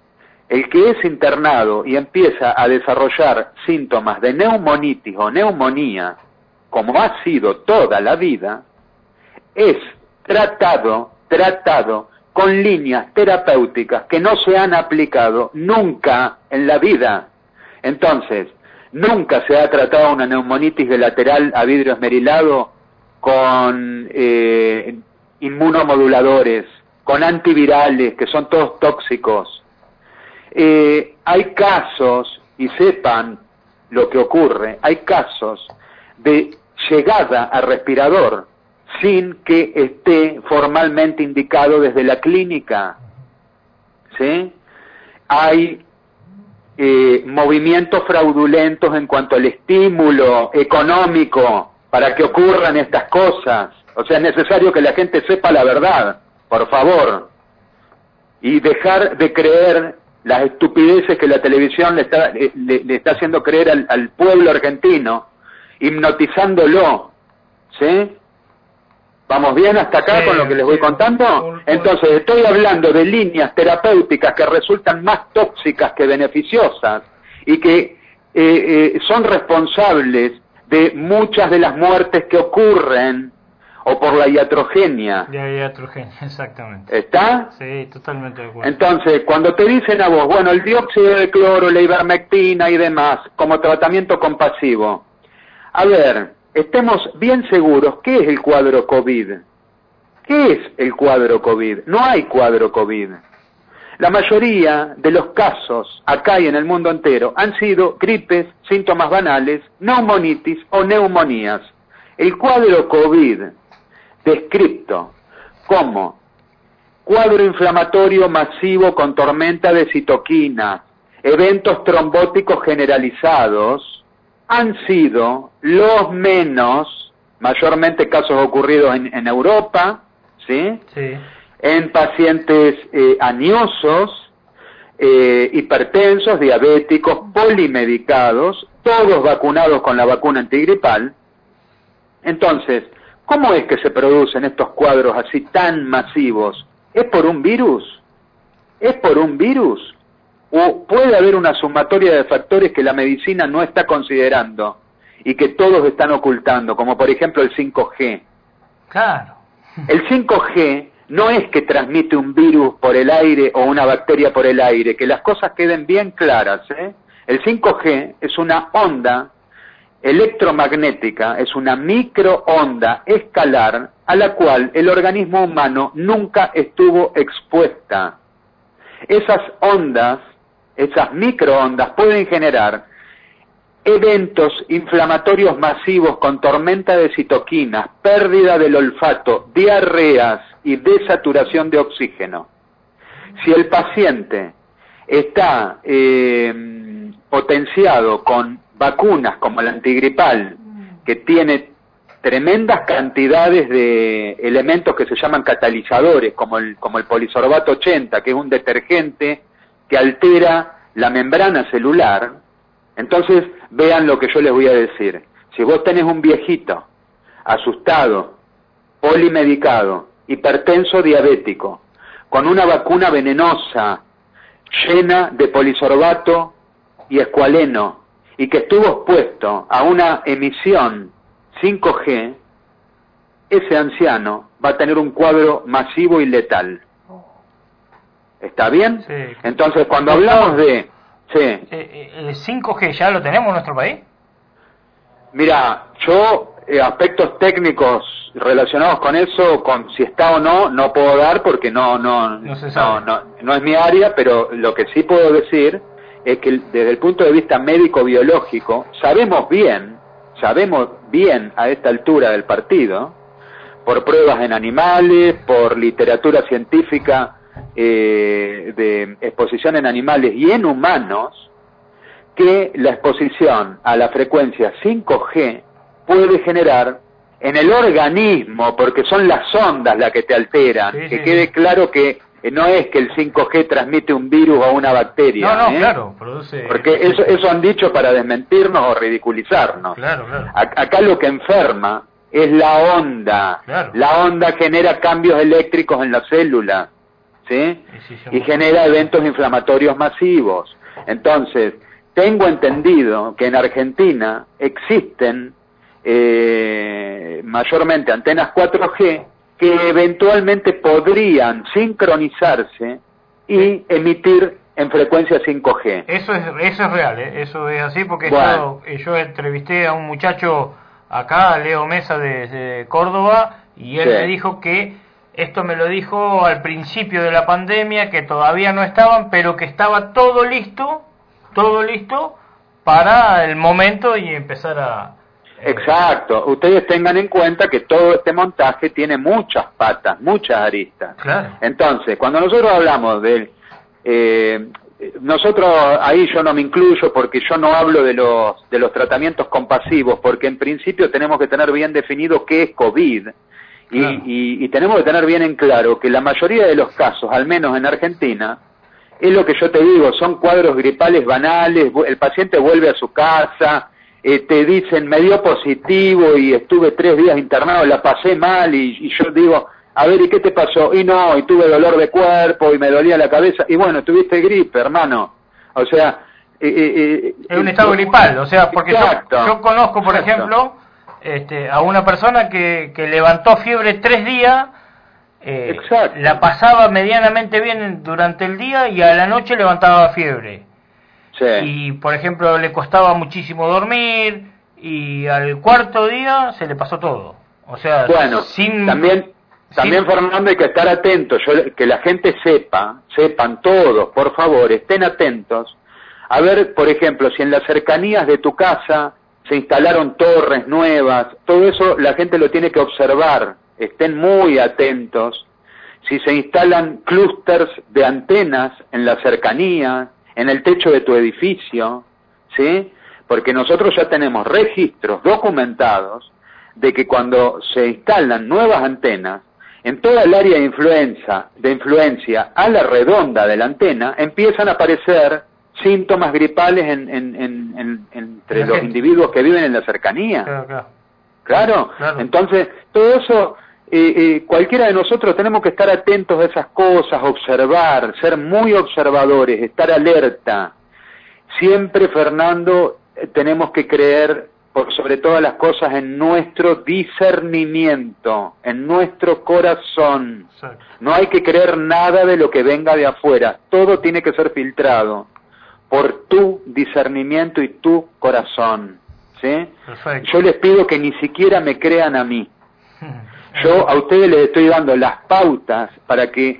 y empieza a desarrollar síntomas de neumonitis o neumonía, como ha sido toda la vida, es tratado con líneas terapéuticas que no se han aplicado nunca en la vida. Entonces, nunca se ha tratado una neumonitis bilateral a vidrio esmerilado con inmunomoduladores, con antivirales, que son todos tóxicos. Hay casos, y sepan lo que ocurre, hay casos de llegada a respirador sin que esté formalmente indicado desde la clínica, ¿sí? Hay movimientos fraudulentos en cuanto al estímulo económico para que ocurran estas cosas. O sea, es necesario que la gente sepa la verdad, por favor, y dejar de creer las estupideces que la televisión le está haciendo creer al pueblo argentino, hipnotizándolo, ¿sí? ¿Vamos bien hasta acá con lo que les voy contando? Entonces, estoy hablando de líneas terapéuticas que resultan más tóxicas que beneficiosas y que son responsables de muchas de las muertes que ocurren, o por la iatrogenia. La iatrogenia, exactamente. ¿Está? Sí, totalmente de acuerdo. Entonces, cuando te dicen a vos, bueno, el dióxido de cloro, la ivermectina y demás, como tratamiento compasivo, a ver, estemos bien seguros, ¿qué es el cuadro COVID? ¿Qué es el cuadro COVID? No hay cuadro COVID. La mayoría de los casos, acá y en el mundo entero, han sido gripes, síntomas banales, neumonitis o neumonías. El cuadro COVID, descrito como cuadro inflamatorio masivo con tormenta de citoquinas, eventos trombóticos generalizados han sido los menos, mayormente casos ocurridos en Europa, ¿sí? Sí. En pacientes añosos, hipertensos, diabéticos, polimedicados, todos vacunados con la vacuna antigripal. Entonces, ¿cómo es que se producen estos cuadros así tan masivos? ¿Es por un virus? ¿Es por un virus? ¿O puede haber una sumatoria de factores que la medicina no está considerando y que todos están ocultando, como por ejemplo el 5G? Claro. El 5G no es que transmite un virus por el aire o una bacteria por el aire, que las cosas queden bien claras, ¿eh? El 5G es una onda electromagnética, es una microonda escalar a la cual el organismo humano nunca estuvo expuesta. Esas ondas, esas microondas pueden generar eventos inflamatorios masivos con tormenta de citoquinas, pérdida del olfato, diarreas y desaturación de oxígeno. Si el paciente está potenciado con vacunas como la antigripal, que tiene tremendas cantidades de elementos que se llaman catalizadores, como el polisorbato 80, que es un detergente que altera la membrana celular, entonces vean lo que yo les voy a decir. Si vos tenés un viejito asustado, polimedicado, hipertenso diabético, con una vacuna venenosa llena de polisorbato y escualeno, y que estuvo expuesto a una emisión 5G, ese anciano va a tener un cuadro masivo y letal. ¿Está bien? Sí. Entonces, cuando hablamos de... Sí. ¿El 5G ya lo tenemos en nuestro país? Mira, yo aspectos técnicos relacionados con eso, con si está o no puedo dar porque no se sabe. No es mi área, pero lo que sí puedo decir es que desde el punto de vista médico-biológico sabemos bien a esta altura del partido, por pruebas en animales, por literatura científica de exposición en animales y en humanos, que la exposición a la frecuencia 5G puede generar en el organismo, porque son las ondas las que te alteran, que quede claro que no es que el 5G transmite un virus o una bacteria. Claro, produce... Porque eso han dicho para desmentirnos o ridiculizarnos. Claro. Acá lo que enferma es la onda. Claro. La onda genera cambios eléctricos en la célula, ¿sí? Y genera eventos inflamatorios masivos. Entonces, tengo entendido que en Argentina existen mayormente antenas 4G que eventualmente podrían sincronizarse y emitir en frecuencia 5G. Eso es real, eso es así, porque bueno, yo entrevisté a un muchacho acá, Leo Mesa de Córdoba, y él me dijo que esto me lo dijo al principio de la pandemia, que todavía no estaban, pero que estaba todo listo para el momento y empezar a... Exacto, ustedes tengan en cuenta que todo este montaje tiene muchas patas, muchas aristas. Claro. Entonces, cuando nosotros hablamos de... nosotros, ahí yo no me incluyo porque yo no hablo de los tratamientos compasivos, porque en principio tenemos que tener bien definido qué es COVID. Claro. Y tenemos que tener bien en claro que la mayoría de los casos, al menos en Argentina, es lo que yo te digo, son cuadros gripales banales, el paciente vuelve a su casa, te dicen me dio positivo y estuve 3 días internado, la pasé mal y yo digo, a ver, ¿y qué te pasó? Y no, y tuve dolor de cuerpo y me dolía la cabeza, y bueno, tuviste gripe, hermano. O sea... es un estado gripal, o sea, porque yo conozco, por ejemplo, a una persona que levantó fiebre 3 días, la pasaba medianamente bien durante el día y a la noche levantaba fiebre. Sí. Y, por ejemplo, le costaba muchísimo dormir y al 4.º día se le pasó todo. O sea, bueno, también Fernando, hay que estar atentos, que la gente sepan todos, por favor, estén atentos, a ver, por ejemplo, si en las cercanías de tu casa se instalaron torres nuevas, todo eso la gente lo tiene que observar, estén muy atentos, si se instalan clústeres de antenas en la cercanía, en el techo de tu edificio, ¿sí? Porque nosotros ya tenemos registros documentados de que cuando se instalan nuevas antenas, en toda el área de influencia a la redonda de la antena, empiezan a aparecer síntomas gripales entre los individuos que viven en la cercanía. Claro. Entonces, todo eso, cualquiera de nosotros tenemos que estar atentos a esas cosas, observar, ser muy observadores, estar alerta. Siempre, Fernando, tenemos que creer, por sobre todas las cosas, en nuestro discernimiento, en nuestro corazón. Exacto. No hay que creer nada de lo que venga de afuera. Todo tiene que ser filtrado por tu discernimiento y tu corazón, ¿sí? Perfecto. Yo les pido que ni siquiera me crean a mí. Yo a ustedes les estoy dando las pautas para que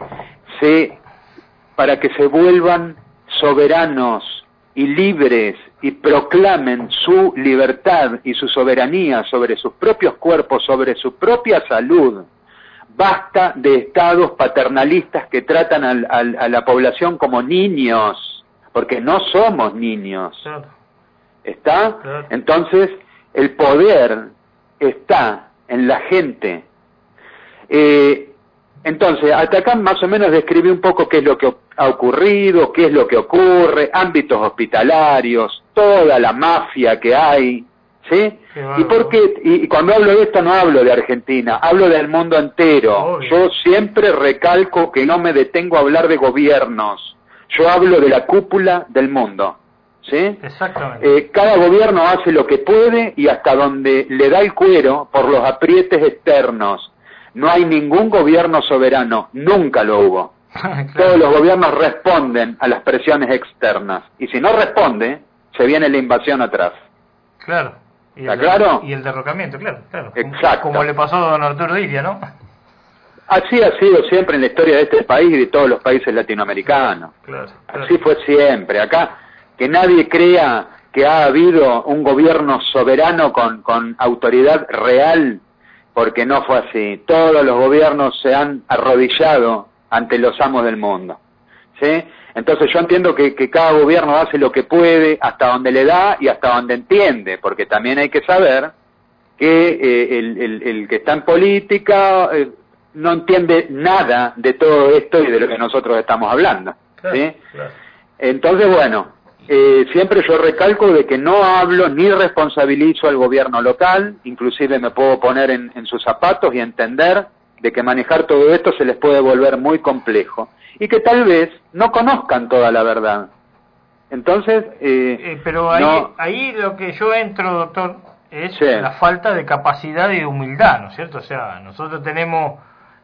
se vuelvan soberanos y libres y proclamen su libertad y su soberanía sobre sus propios cuerpos, sobre su propia salud. Basta de estados paternalistas que tratan a la población como niños, porque no somos niños. ¿Está? Entonces, el poder está en la gente. Entonces, hasta acá más o menos describí un poco qué es lo que ha ocurrido, qué es lo que ocurre, ámbitos hospitalarios, toda la mafia que hay, ¿sí? Y cuando hablo de esto no hablo de Argentina, hablo del mundo entero. Yo siempre recalco que no me detengo a hablar de gobiernos, yo hablo de la cúpula del mundo, ¿sí? Exactamente. Cada gobierno hace lo que puede y hasta donde le da el cuero por los aprietes externos. No hay ningún gobierno soberano, nunca lo hubo. Claro. Todos los gobiernos responden a las presiones externas. Y si no responde, se viene la invasión atrás. Claro. ¿Está claro? Y el derrocamiento, claro. Exacto. Como le pasó a don Arturo Ilia, ¿no? Así ha sido siempre en la historia de este país y de todos los países latinoamericanos. Claro. Así fue siempre. Acá, que nadie crea que ha habido un gobierno soberano con autoridad real, porque no fue así. Todos los gobiernos se han arrodillado ante los amos del mundo, ¿sí? Entonces yo entiendo que cada gobierno hace lo que puede, hasta donde le da y hasta donde entiende, porque también hay que saber que el que está en política no entiende nada de todo esto y de lo que nosotros estamos hablando, ¿sí? Claro. Entonces, bueno, siempre yo recalco de que no hablo ni responsabilizo al gobierno local, inclusive me puedo poner en sus zapatos y entender de que manejar todo esto se les puede volver muy complejo y que tal vez no conozcan toda la verdad. Entonces, pero ahí lo que yo entro, doctor, es la falta de capacidad y de humildad, ¿no es cierto? O sea, nosotros tenemos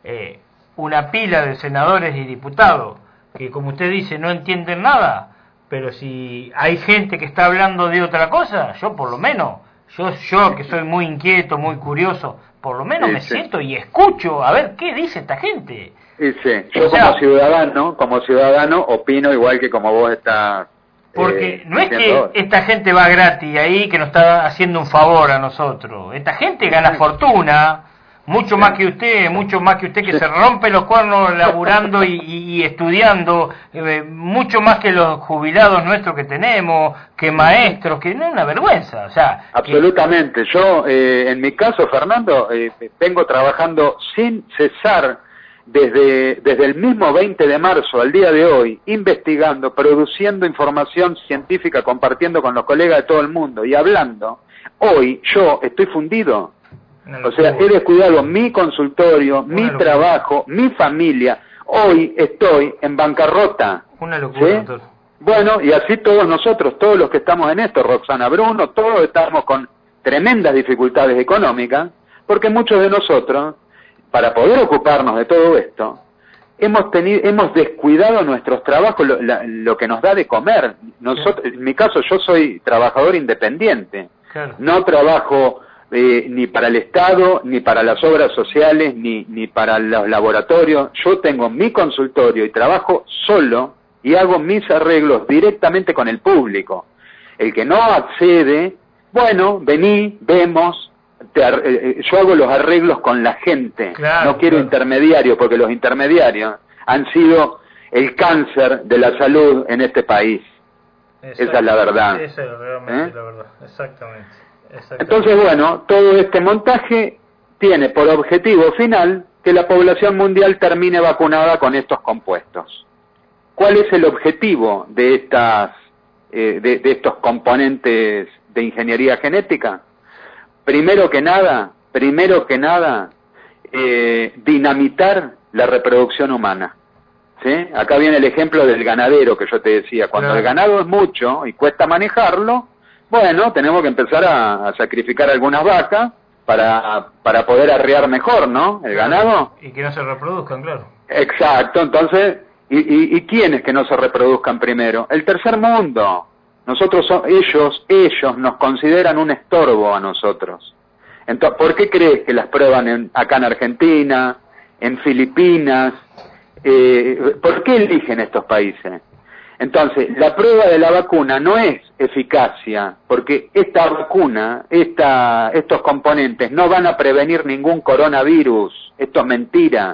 una pila de senadores y diputados que, como usted dice, no entienden nada. Pero si hay gente que está hablando de otra cosa, yo por lo menos, yo que soy muy inquieto, muy curioso, por lo menos me siento y escucho a ver qué dice esta gente. Yo como ciudadano opino igual que como vos estás. Porque no es que esta gente va gratis ahí, que nos está haciendo un favor a nosotros. Esta gente gana fortuna, mucho más que usted que se rompe los cuernos laburando y estudiando, mucho más que los jubilados nuestros que tenemos, que maestros, que no es una vergüenza. O sea, absolutamente. Yo, en mi caso, Fernando, vengo trabajando sin cesar desde el mismo 20 de marzo al día de hoy, investigando, produciendo información científica, compartiendo con los colegas de todo el mundo y hablando. Hoy yo estoy fundido. O sea, he descuidado mi consultorio, mi trabajo, mi familia. Hoy estoy en bancarrota. Una locura, doctor. Bueno, y así todos nosotros, todos los que estamos en esto, Roxana Bruno, todos estamos con tremendas dificultades económicas, porque muchos de nosotros, para poder ocuparnos de todo esto, hemos descuidado nuestros trabajos, lo que nos da de comer. Nosotros, en mi caso, yo soy trabajador independiente. Claro. No trabajo ni para el Estado, ni para las obras sociales, ni para los laboratorios. Yo tengo mi consultorio y trabajo solo y hago mis arreglos directamente con el público. El que no accede, bueno, vení, vemos, yo hago los arreglos con la gente. Claro, no quiero intermediarios, porque los intermediarios han sido el cáncer de la salud en este país. Esa es la verdad. Esa es realmente la verdad, exactamente. Entonces, bueno, todo este montaje tiene por objetivo final que la población mundial termine vacunada con estos compuestos. ¿Cuál es el objetivo de de estos componentes de ingeniería genética? Primero que nada, dinamitar la reproducción humana. ¿Sí? Acá viene el ejemplo del ganadero que yo te decía. Cuando el ganado es mucho y cuesta manejarlo, bueno, tenemos que empezar a sacrificar algunas vacas para poder arrear mejor, ¿no? El ganado. Y que no se reproduzcan, claro. Exacto, entonces, ¿y quiénes que no se reproduzcan primero? El tercer mundo. Ellos nos consideran un estorbo a nosotros. Entonces, ¿por qué crees que las prueban acá en Argentina, en Filipinas? ¿Por qué eligen estos países? Entonces, la prueba de la vacuna no es eficacia, porque esta vacuna, estos componentes no van a prevenir ningún coronavirus. Esto es mentira.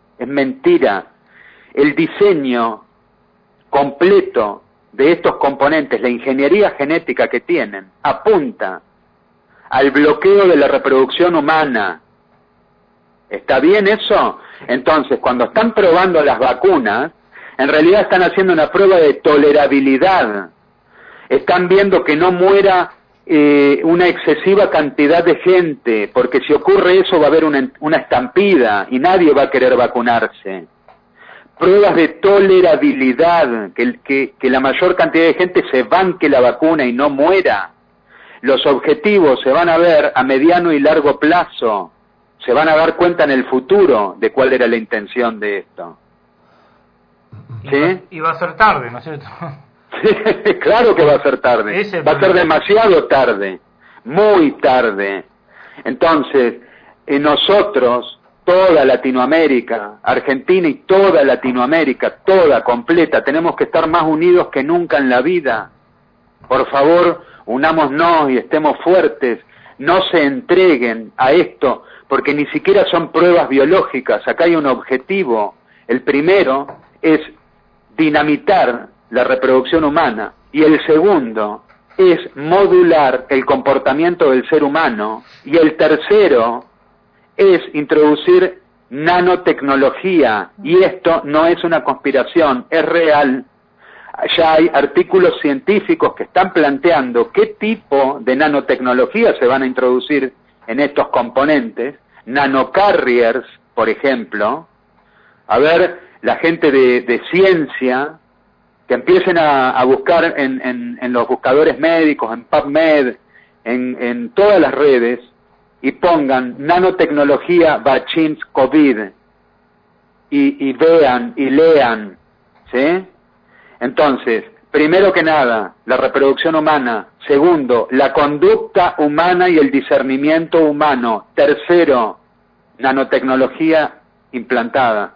El diseño completo de estos componentes, la ingeniería genética que tienen, apunta al bloqueo de la reproducción humana. ¿Está bien eso? Entonces, cuando están probando las vacunas, en realidad están haciendo una prueba de tolerabilidad. Están viendo que no muera una excesiva cantidad de gente, porque si ocurre eso va a haber una estampida y nadie va a querer vacunarse. Pruebas de tolerabilidad, que la mayor cantidad de gente se banque la vacuna y no muera. Los objetivos se van a ver a mediano y largo plazo. Se van a dar cuenta en el futuro de cuál era la intención de esto. ¿Sí? Y va a ser tarde, ¿no es cierto? Sí, claro que va a ser tarde. Va a ser demasiado tarde, muy tarde. Entonces, nosotros, toda Latinoamérica, Argentina y toda Latinoamérica, toda completa, tenemos que estar más unidos que nunca en la vida. Por favor, unámonos y estemos fuertes. No se entreguen a esto, porque ni siquiera son pruebas biológicas. Acá hay un objetivo. El primero es dinamitar la reproducción humana y el segundo es modular el comportamiento del ser humano y el tercero es introducir nanotecnología, y esto no es una conspiración, es real. Ya hay artículos científicos que están planteando qué tipo de nanotecnología se van a introducir en estos componentes, nanocarriers, por ejemplo. A ver, la gente de ciencia, que empiecen a buscar en los buscadores médicos, en PubMed, en todas las redes, y pongan nanotecnología vaccines COVID, y vean y lean, ¿sí? Entonces, primero que nada, la reproducción humana. Segundo, la conducta humana y el discernimiento humano. Tercero, nanotecnología implantada.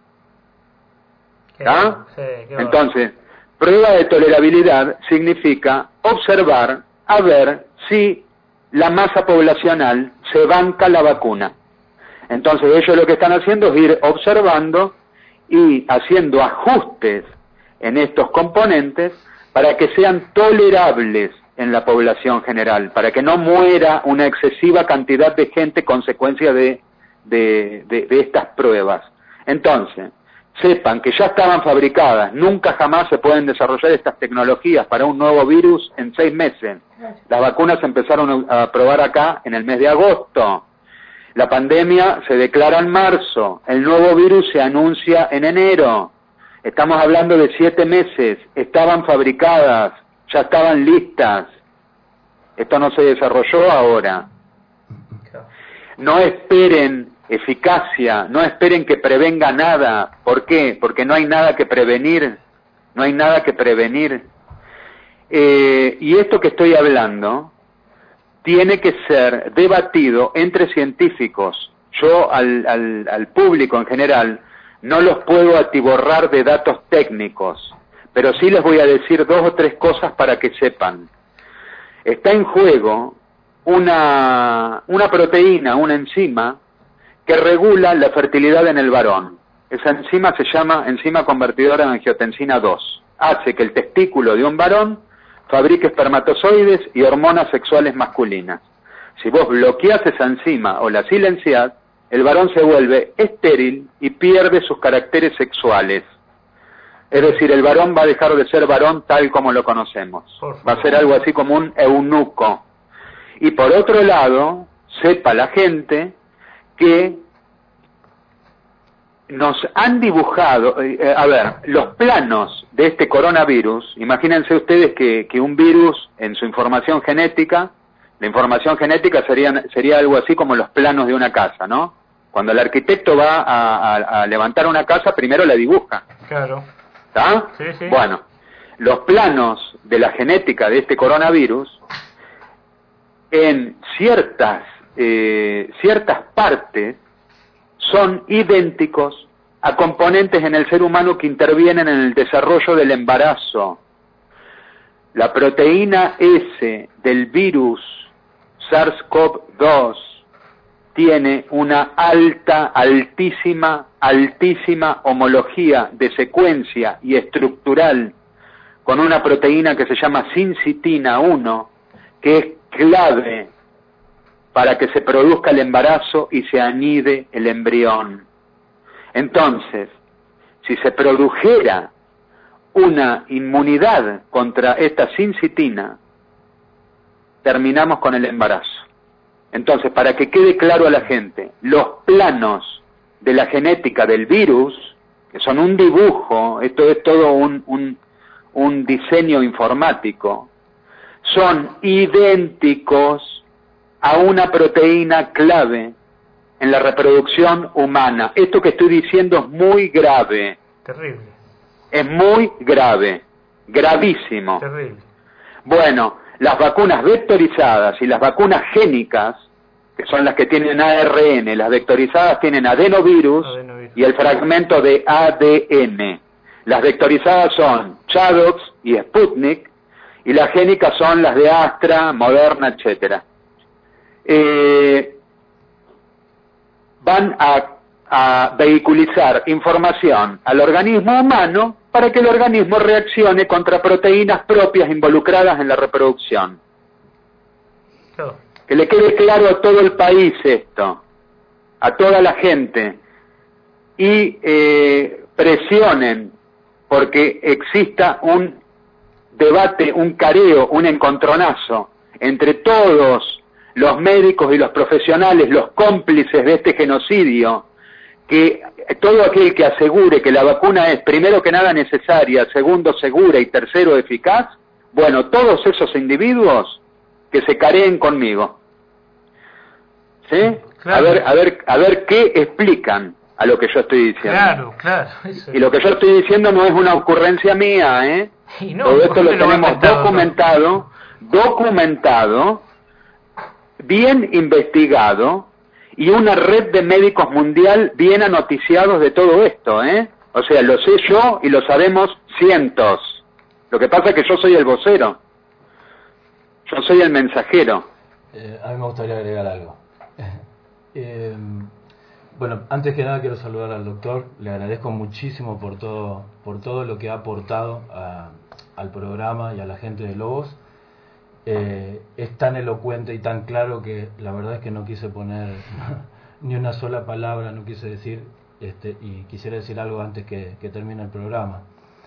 ¿Ah? Sí, entonces, prueba de tolerabilidad significa observar a ver si la masa poblacional se banca la vacuna. Entonces ellos lo que están haciendo es ir observando y haciendo ajustes en estos componentes para que sean tolerables en la población general, para que no muera una excesiva cantidad de gente consecuencia de estas pruebas. Entonces, sepan que ya estaban fabricadas, nunca jamás se pueden desarrollar estas tecnologías para un nuevo virus en 6 meses. Las vacunas se empezaron a probar acá en el mes de agosto. La pandemia se declara en marzo, el nuevo virus se anuncia en enero. Estamos hablando de 7 meses, estaban fabricadas, ya estaban listas. Esto no se desarrolló ahora. No esperen eficacia, no esperen que prevenga nada. ¿Por qué? Porque no hay nada que prevenir, no hay nada que prevenir. Y esto que estoy hablando tiene que ser debatido entre científicos. Yo al público en general no los puedo atiborrar de datos técnicos, pero sí les voy a decir 2 o 3 cosas para que sepan. Está en juego una proteína, una enzima, que regula la fertilidad en el varón. Esa enzima se llama enzima convertidora de angiotensina 2. Hace que el testículo de un varón fabrica espermatozoides y hormonas sexuales masculinas. Si vos bloqueás esa enzima o la silenciás, el varón se vuelve estéril y pierde sus caracteres sexuales. Es decir, el varón va a dejar de ser varón tal como lo conocemos. Va a ser algo así como un eunuco. Y por otro lado, sepa la gente que nos han dibujado, los planos de este coronavirus, imagínense ustedes que un virus en su información genética, la información genética sería algo así como los planos de una casa, ¿no? Cuando el arquitecto va a levantar una casa, primero la dibuja. Claro. ¿Está? Sí, sí. Bueno, los planos de la genética de este coronavirus, en ciertas partes, son idénticos a componentes en el ser humano que intervienen en el desarrollo del embarazo. La proteína S del virus SARS-CoV-2 tiene una altísima homología de secuencia y estructural con una proteína que se llama sincitina 1, que es clave para que se produzca el embarazo y se anide el embrión. Entonces, si se produjera una inmunidad contra esta sincitina, terminamos con el embarazo. Entonces, para que quede claro a la gente, los planos de la genética del virus, que son un dibujo, esto es todo un diseño informático, son idénticos a una proteína clave en la reproducción humana. Esto que estoy diciendo es muy grave. Terrible. Es muy grave. Gravísimo. Terrible. Bueno, las vacunas vectorizadas y las vacunas génicas, que son las que tienen ARN, las vectorizadas tienen adenovirus y el fragmento de ADN. Las vectorizadas son Chadox y Sputnik, y las génicas son las de Astra, Moderna, etcétera. Van a vehiculizar información al organismo humano para que el organismo reaccione contra proteínas propias involucradas en la reproducción. Claro. Que le quede claro a todo el país esto, a toda la gente, y presionen porque exista un debate, un careo, un encontronazo entre todos los médicos y los profesionales, los cómplices de este genocidio, que todo aquel que asegure que la vacuna es, primero que nada, necesaria, segundo, segura y tercero, eficaz, bueno, todos esos individuos que se careen conmigo. ¿Sí? Claro. A ver qué explican a lo que yo estoy diciendo. Claro. Y lo que yo estoy diciendo no es una ocurrencia mía, ¿eh? Y no, todo esto lo tenemos documentado, bien investigado, y una red de médicos mundial bien anoticiados de todo esto, ¿eh? O sea, lo sé yo y lo sabemos cientos. Lo que pasa es que yo soy el vocero. Yo soy el mensajero. A mí me gustaría agregar algo. Bueno, antes que nada quiero saludar al doctor. Le agradezco muchísimo por todo lo que ha aportado al programa y a la gente de Lobos. Es tan elocuente y tan claro que la verdad es que no quise poner ni una sola palabra, no quise decir, y quisiera decir algo antes que termine el programa.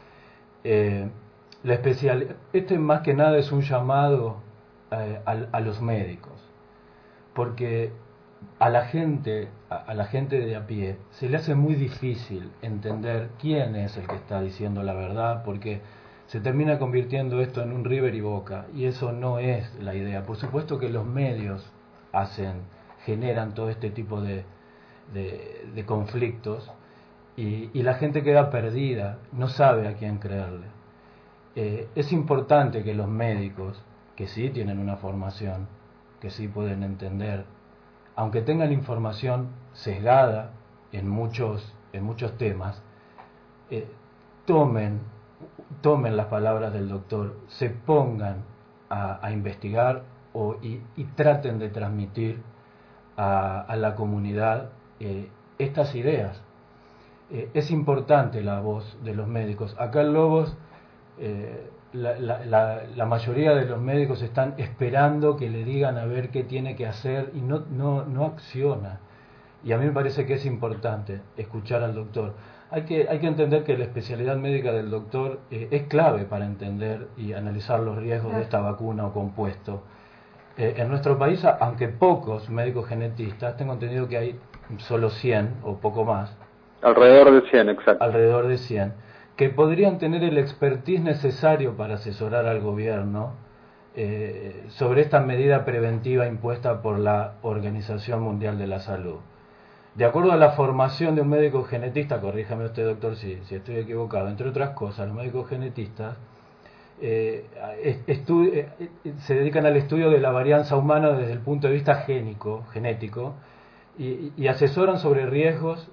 Más que nada es un llamado a los médicos, porque a la gente de a pie se le hace muy difícil entender quién es el que está diciendo la verdad, porque se termina convirtiendo esto en un River y Boca, y eso no es la idea. Por supuesto que los medios generan todo este tipo de conflictos, y la gente queda perdida, no sabe a quién creerle. Es importante que los médicos, que sí tienen una formación, que sí pueden entender, aunque tengan información sesgada en muchos temas, tomen las palabras del doctor, se pongan a investigar y traten de transmitir a la comunidad estas ideas. Es importante la voz de los médicos. Acá en Lobos la mayoría de los médicos están esperando que le digan a ver qué tiene que hacer y no acciona. Y a mí me parece que es importante escuchar al doctor. Hay que entender que la especialidad médica del doctor es clave para entender y analizar los riesgos de esta vacuna o compuesto. En nuestro país, aunque pocos médicos genetistas, tengo entendido que hay solo 100 o poco más. Alrededor de 100, exacto. Alrededor de 100, que podrían tener el expertise necesario para asesorar al gobierno sobre esta medida preventiva impuesta por la Organización Mundial de la Salud. De acuerdo a la formación de un médico genetista, corríjame usted, doctor, si estoy equivocado, entre otras cosas, los médicos genetistas se dedican al estudio de la varianza humana desde el punto de vista genético, y asesoran sobre riesgos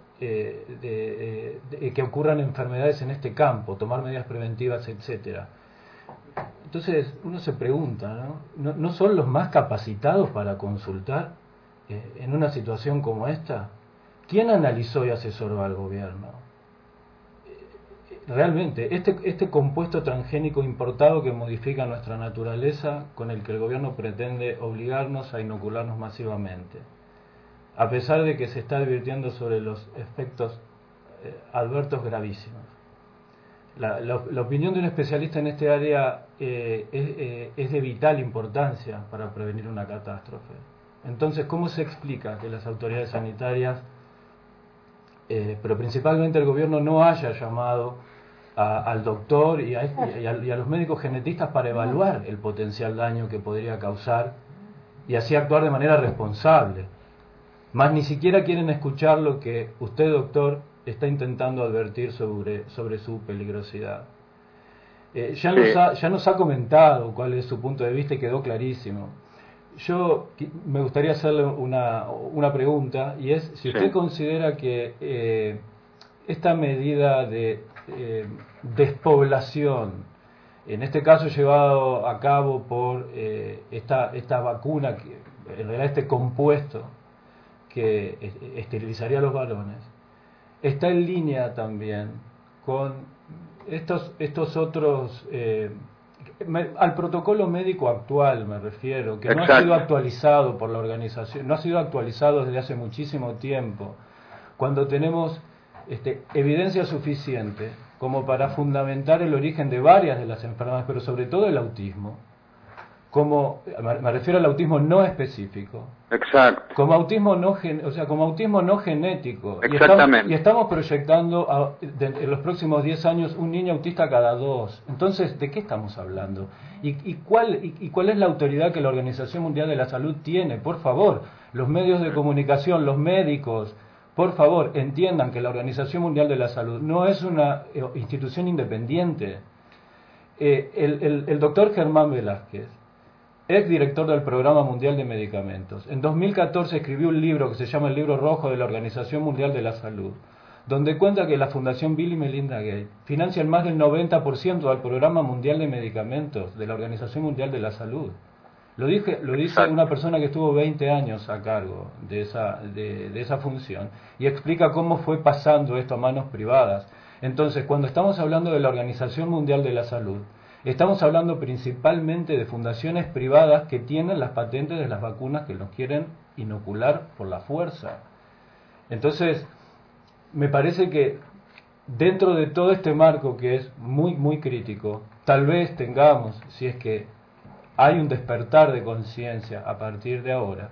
que ocurran enfermedades en este campo, tomar medidas preventivas, etcétera. Entonces uno se pregunta, ¿no son los más capacitados para consultar en una situación como esta? ¿Quién analizó y asesoró al gobierno? Realmente, este compuesto transgénico importado que modifica nuestra naturaleza, con el que el gobierno pretende obligarnos a inocularnos masivamente, a pesar de que se está advirtiendo sobre los efectos adversos gravísimos. La opinión de un especialista en este área es de vital importancia para prevenir una catástrofe. Entonces, ¿cómo se explica que las autoridades sanitarias, pero principalmente el gobierno, no haya llamado al doctor y a los médicos genetistas para evaluar el potencial daño que podría causar y así actuar de manera responsable? Más ni siquiera quieren escuchar lo que usted, doctor, está intentando advertir sobre su peligrosidad. Ya nos ha comentado cuál es su punto de vista y quedó clarísimo. Yo me gustaría hacerle una pregunta, y es si usted considera que esta medida de despoblación, en este caso llevado a cabo por esta vacuna, en realidad este compuesto que esterilizaría a los varones, está en línea también con estos otros, al protocolo médico actual me refiero, que no ha sido actualizado por la organización, no ha sido actualizado desde hace muchísimo tiempo, cuando tenemos evidencia suficiente como para fundamentar el origen de varias de las enfermedades, pero sobre todo el autismo, me refiero al autismo no específico. Exacto. Como autismo no genético. Exactamente. Y estamos proyectando en los próximos 10 años un niño autista cada 2. Entonces, ¿de qué estamos hablando? ¿Y cuál es la autoridad que la Organización Mundial de la Salud tiene? Por favor, los medios de comunicación, los médicos, por favor, entiendan que la Organización Mundial de la Salud no es una institución independiente. El doctor Germán Velázquez, ex director del Programa Mundial de Medicamentos, en 2014 escribió un libro que se llama El Libro Rojo de la Organización Mundial de la Salud, donde cuenta que la Fundación Bill y Melinda Gates financian más del 90% al Programa Mundial de Medicamentos de la Organización Mundial de la Salud. Lo dice una persona que estuvo 20 años a cargo de esa función, y explica cómo fue pasando esto a manos privadas. Entonces, cuando estamos hablando de la Organización Mundial de la Salud, estamos hablando principalmente de fundaciones privadas que tienen las patentes de las vacunas que nos quieren inocular por la fuerza. Entonces, me parece que dentro de todo este marco que es muy, muy crítico, tal vez tengamos, si es que hay un despertar de conciencia a partir de ahora,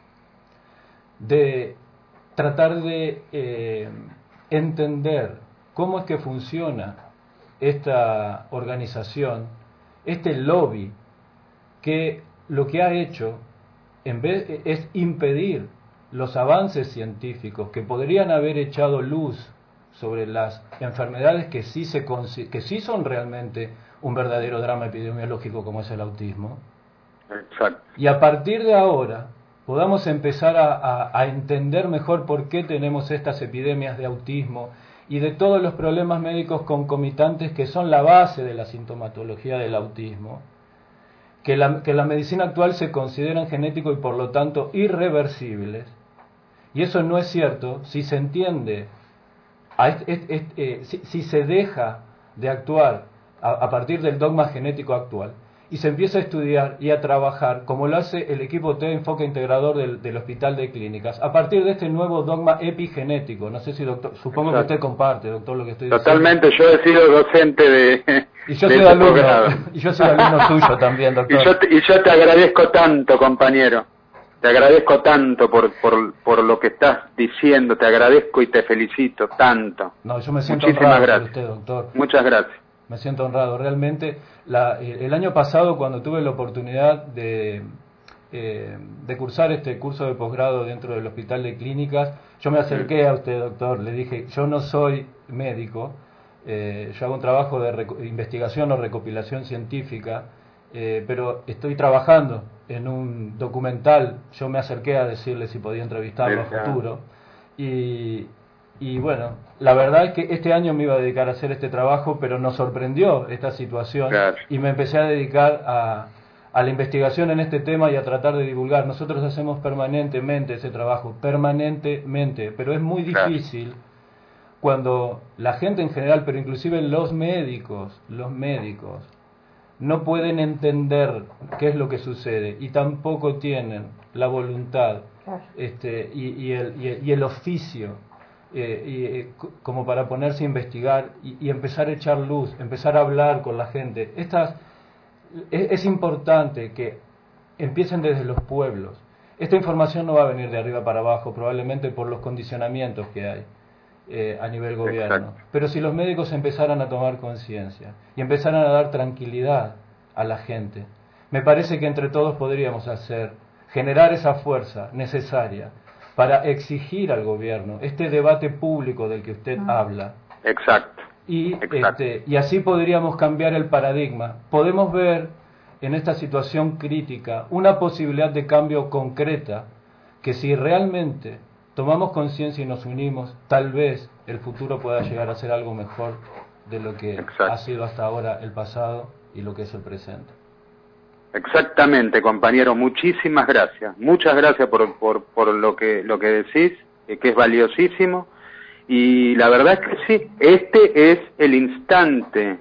de tratar de entender cómo es que funciona esta organización, este lobby, que lo que ha hecho es impedir los avances científicos que podrían haber echado luz sobre las enfermedades que sí son realmente un verdadero drama epidemiológico, como es el autismo. Exacto. Y a partir de ahora podamos empezar a entender mejor por qué tenemos estas epidemias de autismo y de todos los problemas médicos concomitantes que son la base de la sintomatología del autismo, que la medicina actual se consideran genéticos y por lo tanto irreversibles. Y eso no es cierto si se entiende, si se deja de actuar a partir del dogma genético actual, y se empieza a estudiar y a trabajar, como lo hace el equipo T Enfoque Integrador del Hospital de Clínicas, a partir de este nuevo dogma epigenético. No sé si, doctor, supongo Exacto. que usted comparte, doctor, lo que estoy Totalmente, diciendo. yo he sido docente de... Y yo de soy ese alumno, posgrado. y yo soy alumno tuyo también, doctor. Y yo te agradezco tanto, compañero. Te agradezco tanto por lo que estás diciendo. Te agradezco y te felicito tanto. No, yo me siento Muchísimas honrado gracias. por usted, doctor. Muchas gracias. Me siento honrado. Realmente, el año pasado, cuando tuve la oportunidad de cursar este curso de posgrado dentro del Hospital de Clínicas, yo me acerqué a usted, doctor. Le dije, yo no soy médico, yo hago un trabajo de investigación o recopilación científica, pero estoy trabajando en un documental. Yo me acerqué a decirle si podía entrevistarlo a futuro. Y bueno, la verdad es que este año me iba a dedicar a hacer este trabajo, pero nos sorprendió esta situación, claro, y me empecé a dedicar a la investigación en este tema y a tratar de divulgar. Nosotros hacemos permanentemente ese trabajo, permanentemente, pero es muy difícil cuando la gente en general, pero inclusive los médicos no pueden entender qué es lo que sucede y tampoco tienen la voluntad y el oficio como para ponerse a investigar y empezar a echar luz, empezar a hablar con la gente. Es importante que empiecen desde los pueblos. Esta información no va a venir de arriba para abajo, probablemente por los condicionamientos que hay a nivel gobierno. Exacto. Pero si los médicos empezaran a tomar conciencia y empezaran a dar tranquilidad a la gente, me parece que entre todos podríamos generar esa fuerza necesaria para exigir al gobierno este debate público del que usted habla. Exacto. Y así podríamos cambiar el paradigma. Podemos ver en esta situación crítica una posibilidad de cambio concreta, que si realmente tomamos conciencia y nos unimos, tal vez el futuro pueda llegar a ser algo mejor de lo que ha sido hasta ahora el pasado y lo que es el presente. Exactamente, compañero, muchísimas gracias. Muchas gracias por lo que decís, que es valiosísimo. Y la verdad es que sí, este es el instante,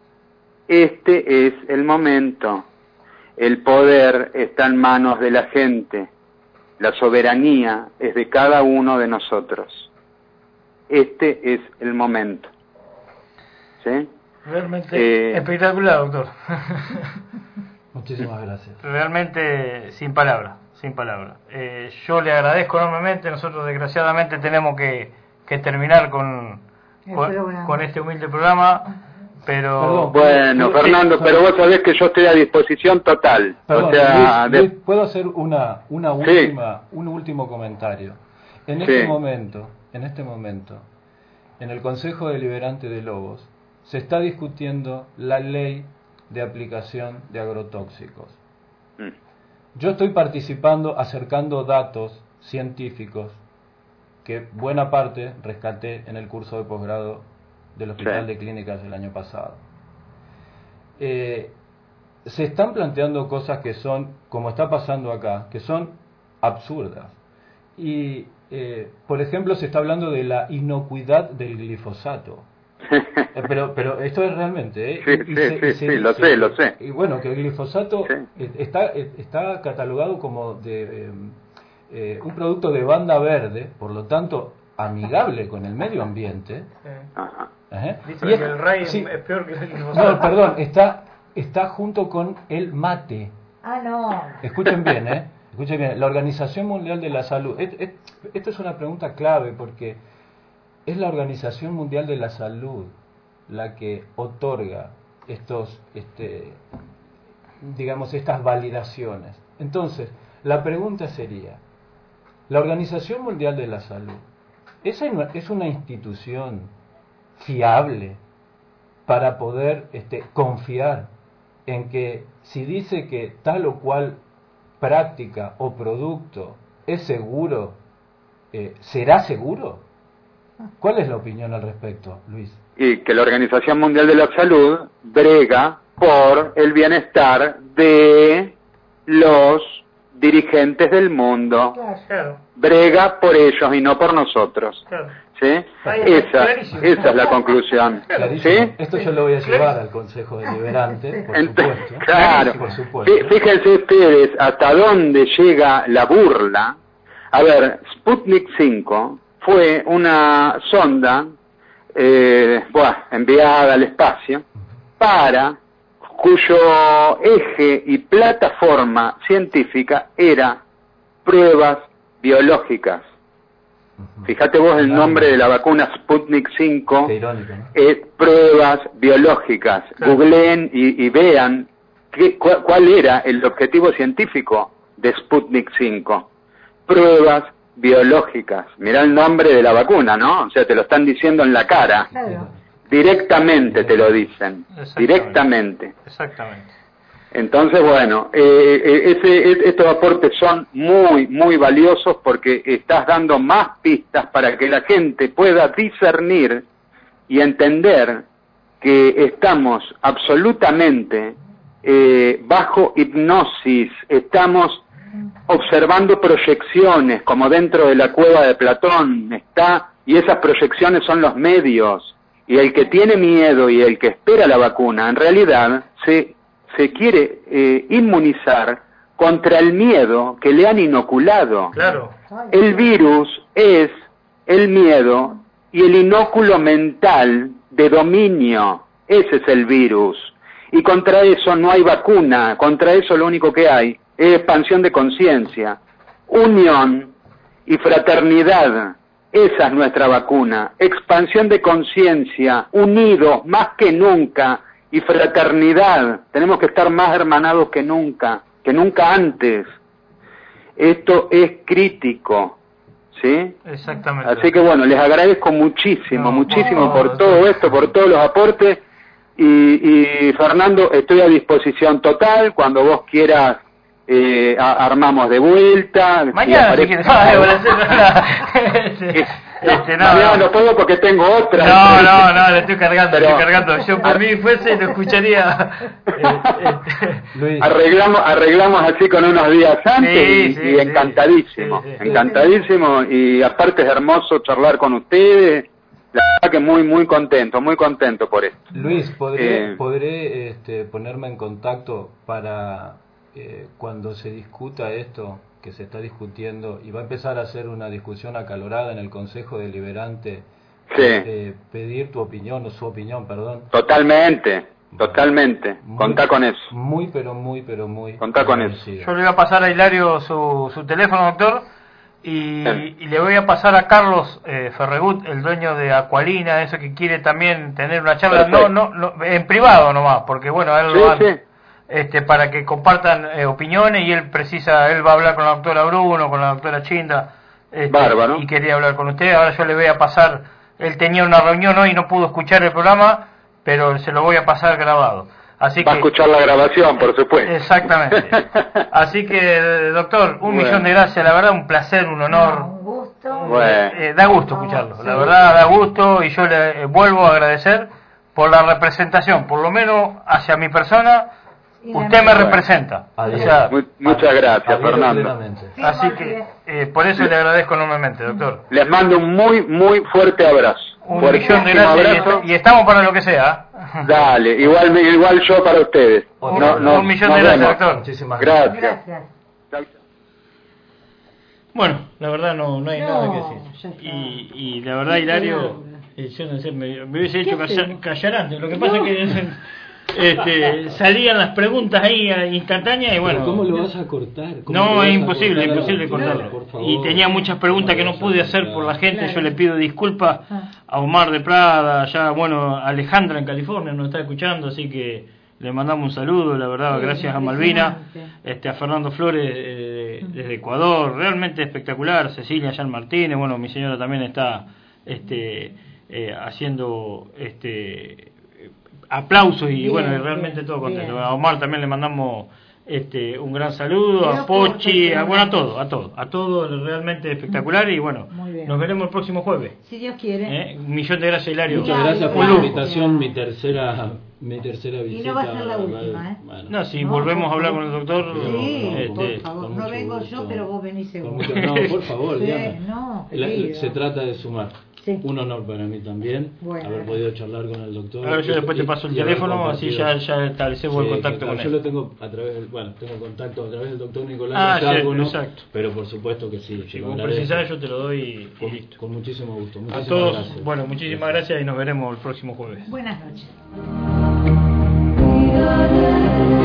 este es el momento. El poder está en manos de la gente, la soberanía es de cada uno de nosotros. Este es el momento. ¿Sí? Realmente espectacular, doctor. Muchísimas gracias. Realmente sin palabras, sin palabras. Yo le agradezco enormemente. Nosotros desgraciadamente tenemos que terminar con este humilde programa, pero... Bueno, Fernando, pero vos sabés que yo estoy a disposición total. Perdón, o sea, Luis, ¿puedo hacer un último comentario? En este momento, en el Consejo Deliberante de Lobos, se está discutiendo la ley de aplicación de agrotóxicos. Yo estoy participando, acercando datos científicos que buena parte rescaté en el curso de posgrado del Hospital de Clínicas del año pasado. Se están planteando cosas que son, como está pasando acá, que son absurdas. Y, por ejemplo, se está hablando de la inocuidad del glifosato. Pero esto es realmente... lo sé. Y bueno, que el glifosato está catalogado como de un producto de banda verde, por lo tanto amigable con el medio ambiente. Dice que el RAI es peor que el glifosato. No, perdón, está junto con el mate. No. Escuchen bien, escuchen bien. La Organización Mundial de la Salud. Esto es una pregunta clave porque es la Organización Mundial de la Salud la que otorga estas validaciones. Entonces, la pregunta sería, ¿la Organización Mundial de la Salud es una institución fiable para poder confiar en que si dice que tal o cual práctica o producto es seguro, será seguro? ¿Cuál es la opinión al respecto, Luis? Y que la Organización Mundial de la Salud brega por el bienestar de los dirigentes del mundo. Claro. Brega por ellos y no por nosotros. Claro. ¿Sí? Esa es la conclusión. ¿Sí? Esto yo lo voy a llevar al Consejo Deliberante, por supuesto. Claro. Por supuesto. Fíjense ustedes hasta dónde llega la burla. A ver, Sputnik 5 fue una sonda enviada al espacio cuyo eje y plataforma científica era pruebas biológicas. Fíjate vos el nombre de la vacuna Sputnik 5, Qué irónico, ¿no? Pruebas biológicas. Claro. Googleen y vean cuál era el objetivo científico de Sputnik 5. Pruebas biológicas. Mirá el nombre de la vacuna, ¿no? O sea, te lo están diciendo en la cara. Claro. Directamente te lo dicen. Directamente. Exactamente. Entonces, bueno, estos aportes son muy, muy valiosos porque estás dando más pistas para que la gente pueda discernir y entender que estamos absolutamente bajo hipnosis, estamos observando proyecciones como dentro de la cueva de Platón y esas proyecciones son los medios, y el que tiene miedo y el que espera la vacuna en realidad se quiere inmunizar contra el miedo que le han inoculado. Claro. El virus es el miedo y el inóculo mental de dominio. Ese es el virus. Y contra eso no hay vacuna. Contra eso lo único que hay es expansión de conciencia, unión y fraternidad. Esa es nuestra vacuna. Expansión de conciencia, unidos más que nunca. Y fraternidad, tenemos que estar más hermanados que nunca antes. Esto es crítico, ¿sí? Exactamente. Así que bueno, les agradezco muchísimo por todo esto, por todos los aportes, y Fernando, estoy a disposición total, cuando vos quieras armamos de vuelta. Mañana si quieres. No puedo porque tengo otra. No, le estoy cargando. Yo por mí fuese lo escucharía. Luis. Arreglamos así con unos días antes y encantadísimo. Encantadísimo, y aparte es hermoso charlar con ustedes. La verdad que muy contento por esto. Luis, ¿podré ponerme en contacto para cuando se discuta esto que se está discutiendo y va a empezar a hacer una discusión acalorada en el Consejo Deliberante, pedir tu opinión o su opinión, perdón? Totalmente. Contá con eso. Muy. Contá con eso. Yo le voy a pasar a Hilario su teléfono, doctor, y le voy a pasar a Carlos Ferregut, el dueño de Aqualina, eso que quiere también tener una charla, no, en privado nomás, porque bueno, a él lo van... para que compartan opiniones, y él va a hablar con la doctora Bruno, con la doctora Chinda, bárbaro. Y quería hablar con usted. Ahora yo le voy a pasar, él tenía una reunión hoy y no pudo escuchar el programa, pero se lo voy a pasar grabado. Así va a escuchar la grabación, por supuesto. Exactamente. Así que, doctor, millón de gracias, la verdad, un placer, un honor. Un gusto. Da gusto escucharlo, la verdad da gusto, y yo le vuelvo a agradecer por la representación, por lo menos hacia mi persona. Usted me representa. Muchas gracias, Fernando. Así que por eso le agradezco enormemente, doctor. Les mando un muy fuerte abrazo. Un millón de gracias, y estamos para lo que sea. Dale, igual yo para ustedes. Un millón de gracias, doctor. Muchísimas gracias. Bueno, la verdad no hay nada que decir. Y la verdad, Hilario, yo no sé, me hubiese hecho callar antes. Lo que pasa es que salían las preguntas ahí instantáneas y bueno. ¿Cómo lo vas a cortar? No, es imposible cortarlo. Y tenía muchas preguntas que no pude hacer por la gente. Yo le pido disculpas a Omar de Prada, ya Alejandra en California nos está escuchando, así que le mandamos un saludo, la verdad, gracias a Malvina, a Fernando Flores desde Ecuador, realmente espectacular, Cecilia Yan Martínez, bueno, mi señora también está haciendo aplausos y bueno, realmente todo contento. A Omar también le mandamos un gran saludo, a Pochi, a todos, realmente espectacular, y bueno, nos veremos el próximo jueves. Si Dios quiere. Un millón de gracias, Hilario. Muchas gracias por la invitación, mi tercera Mi tercera visita. Y no va a ser la última, ¿eh? Bueno, No, si No, volvemos a por hablar favor. con el doctor, Sí, por con favor, mucho no vengo gusto. yo, pero vos venís seguro. No, por favor, Sí, Diana. no, La- querido. se trata de sumar. Sí. Un honor para mí también Bueno. haber podido charlar con el doctor. ahora yo después te paso el y haber teléfono, así compartido. ya establecemos el Sí, contacto claro, con yo él. lo tengo a través del, bueno, tengo contacto a través del doctor Nicolás Ah, sí, Gárgono, exacto. pero por supuesto que sí. Si lo vos agradezco. precisás, yo te lo doy y con, listo. con muchísimo gusto. A Muchísimas todos, gracias. bueno, muchísimas gracias y nos veremos el próximo jueves. Buenas noches. Cuídate.